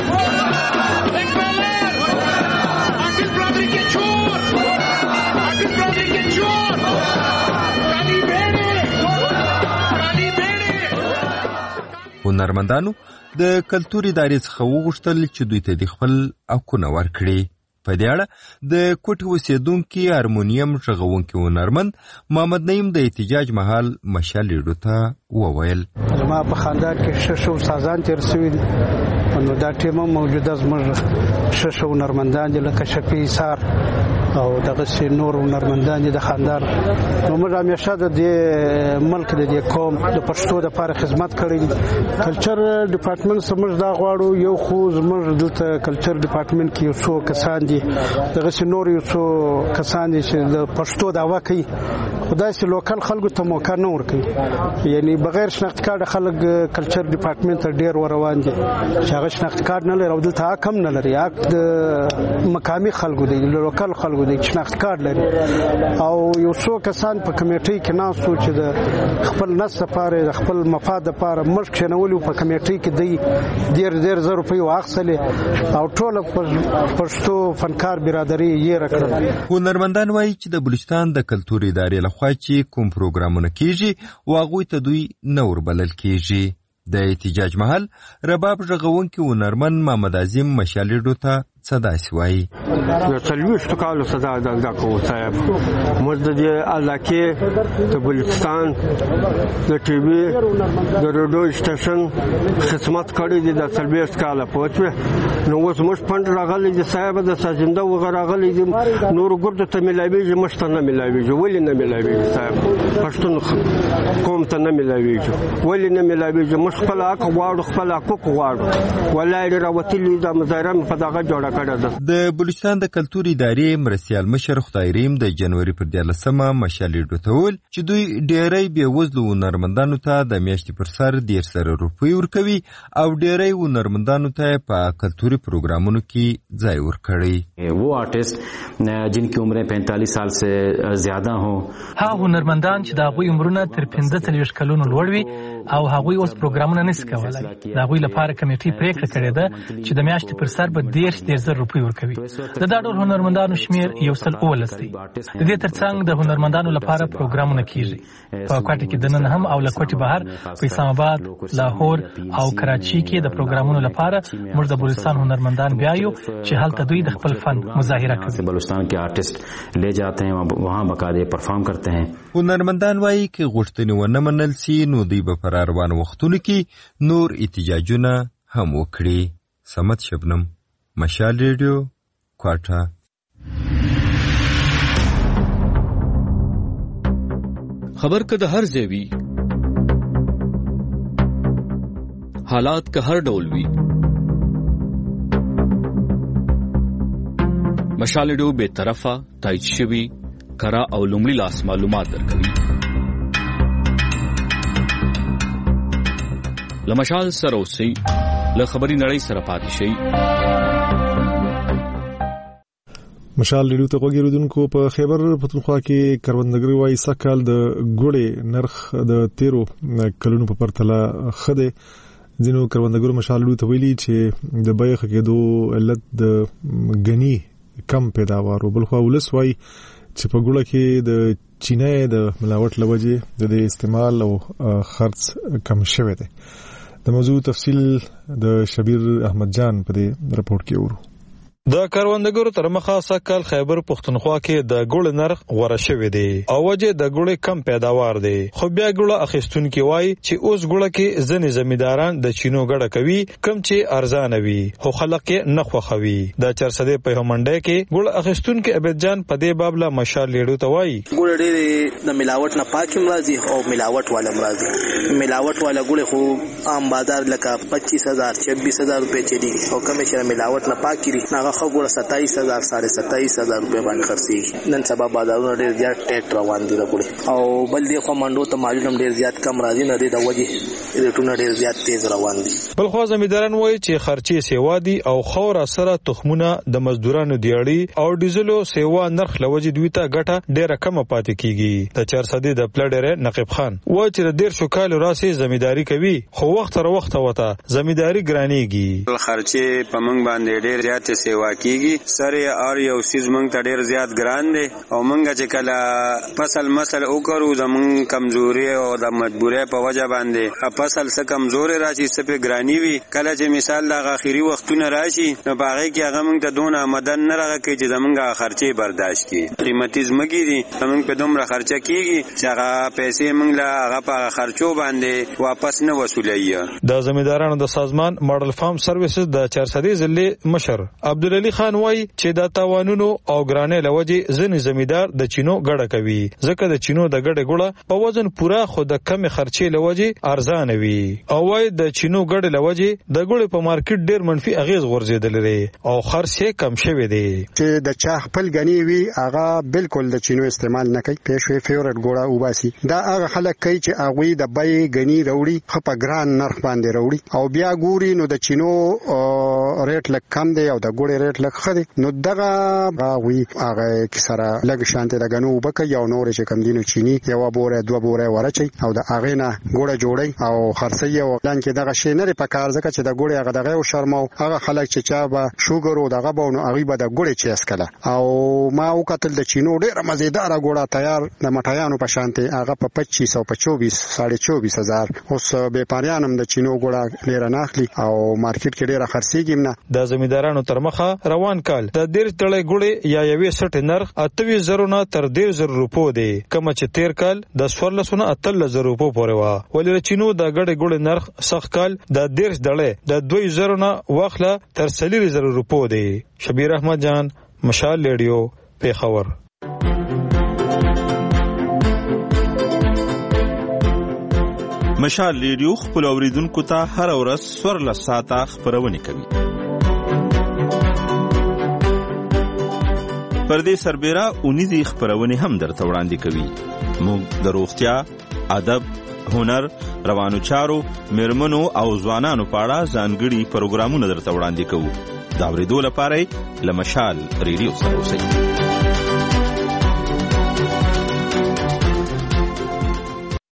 هنرمندانو د کلتور ادارې څخه وغوښتل چې دوی ته د خپل حقونه ورکړي. په دې اړه د کوټ اوسیدونکي هارمونیم غږونکي هنرمند محمد نعیم د احتجاج مهال مشال لیډو ته وویل زما په خاندان کې ششو سازان تیر شوي دي نو دا ټیم موجوده زموږ ششو هنرمندان دي لکه شفیع ایثار او دغه نور هنرمندان دي د خاندان نو موږ همیشه د دې ملک د دې قوم د پښتو لپاره خدمت کړې کلچر ډپارټمنټ سمج دا غواړو یو خو زموږ دلته کلچر ډپارټمنټ کې یو څو کسان دي دغه نور یو څو کسان دي چې د پښتو دعوا کوي خدای سي لوکل خلکو ته موقع نه ورکوي یعنی بغیر شناخت کارت خلک کلچر ډپارټمنټ ته ډیر روان دي چې هغه شناخت کارت نه لري او دلته کم نه لري حق د مقامي خلکو دي لوکل خلکو دي شناخت کارت لري او یو څو کسان په کمیټې کې ناسو چې د خپل نس لپاره د خپل مفاد لپاره مشک شنولو په کمیټې کې دی ډیر زر روپۍ واخصلې او ټول پښتو فنکار برادری یې راکړل. هنرمندان وایي چې د بلوچستان د کلتور ادارې لخوا چې کوم پروګرامونه کیږي واغوي ته دوی نه وربلل کیږي. د احتجاج محل رباب غږونکي هنرمند محمد عظیم مشالیډو ته صداسي وایي د 40 کالو سزا د کو صاحب موږ د علاقې د بلوچستان د ټي وي د ریډیو سټیشن خدمت کړی دی د 40 کاله پوهه نو اوس موږ فند راغلی دی صاحب د سازنده وغیرہ راغلی دی نور ګرد ته ملاویږي مشته نه ملاویږي ولې نه ملاویږي صاحب پښتون قوم ته نه ملاویږي ولې نه ملاویږي موږ خپل حق غواړو خپل حقوق غواړو ولای راوتلی د مظاهره په دغه جوړه کړه ده د بلوچستان د کلتور ادارې مرستیال مشر خدایریم د جنوري پر 14مه مشالې ډوتول چې دوی ډېری بېوزلو هنرمندانو ته د میاشتې پر سر 1.5 روپۍ ورکوي او ډېری هنرمندانو ته په کلتوري پروګرامونو کې ځای ورکړي वो आर्टिस्ट जिनकी उम्रें 45 साल से ज्यादा हों ها هنرمندان چې د هغوی عمرونه تر 15 کلونو لوړ وي او هغوی اوس پروګرامونه نشي کولای د هغوی لپاره کمیټې پریکړه کړې ده چې د میاشتې پر سر به 1.5 روپۍ ورکوي د دا ډول هنرمندانو شمیر 119 دی د دې ترڅنګ د هنرمندانو لپاره پروګرامونه کیږي په کوټه کې دننه هم او لکوټي بهر په اسلام آباد لاهور او کراچي کې د پروګرامونو لپاره موږ د بلوچستان هنرمندان بیایو چې هلته دوی د خپل فن مظاهره کوي بلوچستان کې آرټیست لے جاتے ہیں وہاں باقاعدہ پرفارم کرتے ہیں هنرمندان وایي کې غوښتنې ونه منل سي نو دوی به پر روان وختونو کې نور احتجاجونه هم وکړي. سمت شبنم، مشال ریډیو، کوټه. خبر که د هر ځای وي، حالات که هر ډول وي، مشال ریډیو بے طرفه تایید شوي کره او لومړي لاس معلومات درکوي. لمشال سره اوسئ، له خبري نړۍ سره پاتې شئ. مشال ریډیو ته غوږیدونکو په خیبر پختونخوا کې کروندګري وایي سکهال د ګوړې نرخ د 13 کلونو په پرتله خده ځینو کروندګرو مشال ریډیو ته ویلي چې د بیه کېدو علت د غني کم پیداوار بل خو ولس وایي چې په ګوړه کې د چینه د ملاوت لوجه د استعمال او خرڅ کم شوی دی. د موضوع تفصیل د شبیر احمد جان په دې رپورت کې ورو. د کروندګرو تر مخه سکهال خیبر پختونخوا کې د ګوړ نرخ غوړه شوی دی او وجه د ګوړې کم پیداوار دی. خو بیا ګوړه اخیستونکي وایي چې اوس ګوړه کې ځنې زمینداران د چینو ګړه کوي کم چې ارزانه وي خو خلک یې نه خوښوي. د چرسدې په همنډه کې ګوړ اخیستونکي عبد جان په دې باب له مشال لیډو ته وایي ګوړ ډېر د ملاوت نه پاک مرضی او ملاوت والا مرضی. ملاوت والا ګوړ خو عام بازار لکه 25000 26000 روپے چي دي او کوم چې ملاوت نه پاک کړي هغه خبره 27000 27000 روپے باندې خرڅي. نن سبا بازارونه ډېر زیات ټیک روان دي ګوړ او بل دی خو منډو ته مالونه ډېر زیات کم راځي نه دی د وجه ریټونه ډېر زیات تیز روان دي. بل خو زمینداران وایي چې خرچي سیوا دي او خور سره تخمونه د مزدورانو دیاړي او ډیزلو سیوا نرخ لوجه دوی ته ګټه ډېره کم پاتې کیږي. د چرسدې د پلډر نقیب خان وایي چې د 1.5 کال راسي زمینداری کوي خو وخت تر وخت وته زمینداری ګرانیږي. خرچي په موږ باندې ډېر زیات سیوا کیږي سره اور یو سیز موږ ته ډېر زیات ګران دي او موږ چې کله فصل مسل وکړو زموږ کمزوري او د مجبورۍ په وجه باندې فصل څخه کمزوري راشي سپه ګرانی وي کله چې مثال د اخیری وختونه راشي نو باغې کې هغه موږ ته دونه آمدن نه راغی چې زموږ خرچي برداشت کړي. قیمتي زمګي دي موږ په دومره خرچه کیږي چې هغه پیسې موږ له هغه په خرچو باندې واپس نه وصولایي. د زمیندارانو د سازمان ماډل فارم سرویسز د چرسدې ضلع مشر عبدالعلی خان وایي چې د تاوانونو او ګرانۍ لوجه ځنې زمیندار د چینو ګړه کوي ځکه د چینو د ګړې ګوړه په وزن پورا خو د کم خرچې لوجه ارزانه وي او وایي د چینو ګړې لوجه د ګوړې په مارکیټ ډېر منفي اغیز غورځېدل لري او خرڅ یې کم شوی دی. چې د چا خپل غنی وي هغه بالکل د چینو استعمال نه کوي پېښې فیورټ ګوړه وباسي. دا هغه خلک کوي چې هغه د بای غنی وروړي خو په ګران نرخ باندې وروړي او بیا ګوري نو د چینو ریټ لک کم دی او د ګوړې ریټ لک خدي نو دغه راوي هغه کسره لګ شانته دغنو وبکه یو نور چې کم دینو چینی یو بوره دوه بوره ورچي او د هغه نه ګوړه جوړي او خرڅي او لان کې دغه شی نه په کار ځکه چې د ګوړې هغه دغه او شرمو هغه خلک چې چا به شوګر او دغه بونو هغه به د ګوړې چیس کله او ما وکتل د چینو ډیره مزیدار ګوړه تیار د مټایانو په شانته هغه په 2500 په 24000 اوس به پاریانم د چینو ګوړه ډیره ناخلی او مارکیټ کې ډیره خرڅيږي نه. د زمیندارانو تر مخه څخه روان کال د 10 ډلې ګوړې یا یوې سټ نرخ 28,000 نه تر 10,000 روپو دی کوم چې تیر کال د 1400 نه 13,000 روپو پورې و. ولې چینو د غړې ګوړې نرخ سخت کال د 10 ډلې د 2,000 نه واخله تر 4,000 روپو دی. شبیر احمد جان، مشال ریډیو، پیښور. مشال ریډیو خپل اوریدونکو ته هر ورځ 14 ساعته خبرونه کوي. پر دې سربېره اونیزي خبرونه هم درته وړاندې کوي. موږ د روغتیا، ادب، هنر، روانو چارو، میرمنو او ځوانانو په اړه ځانګړي پروګرامونه درته وړاندې کوو. دا اورېدو لپاره له مشال ریډیو سره اوسئ.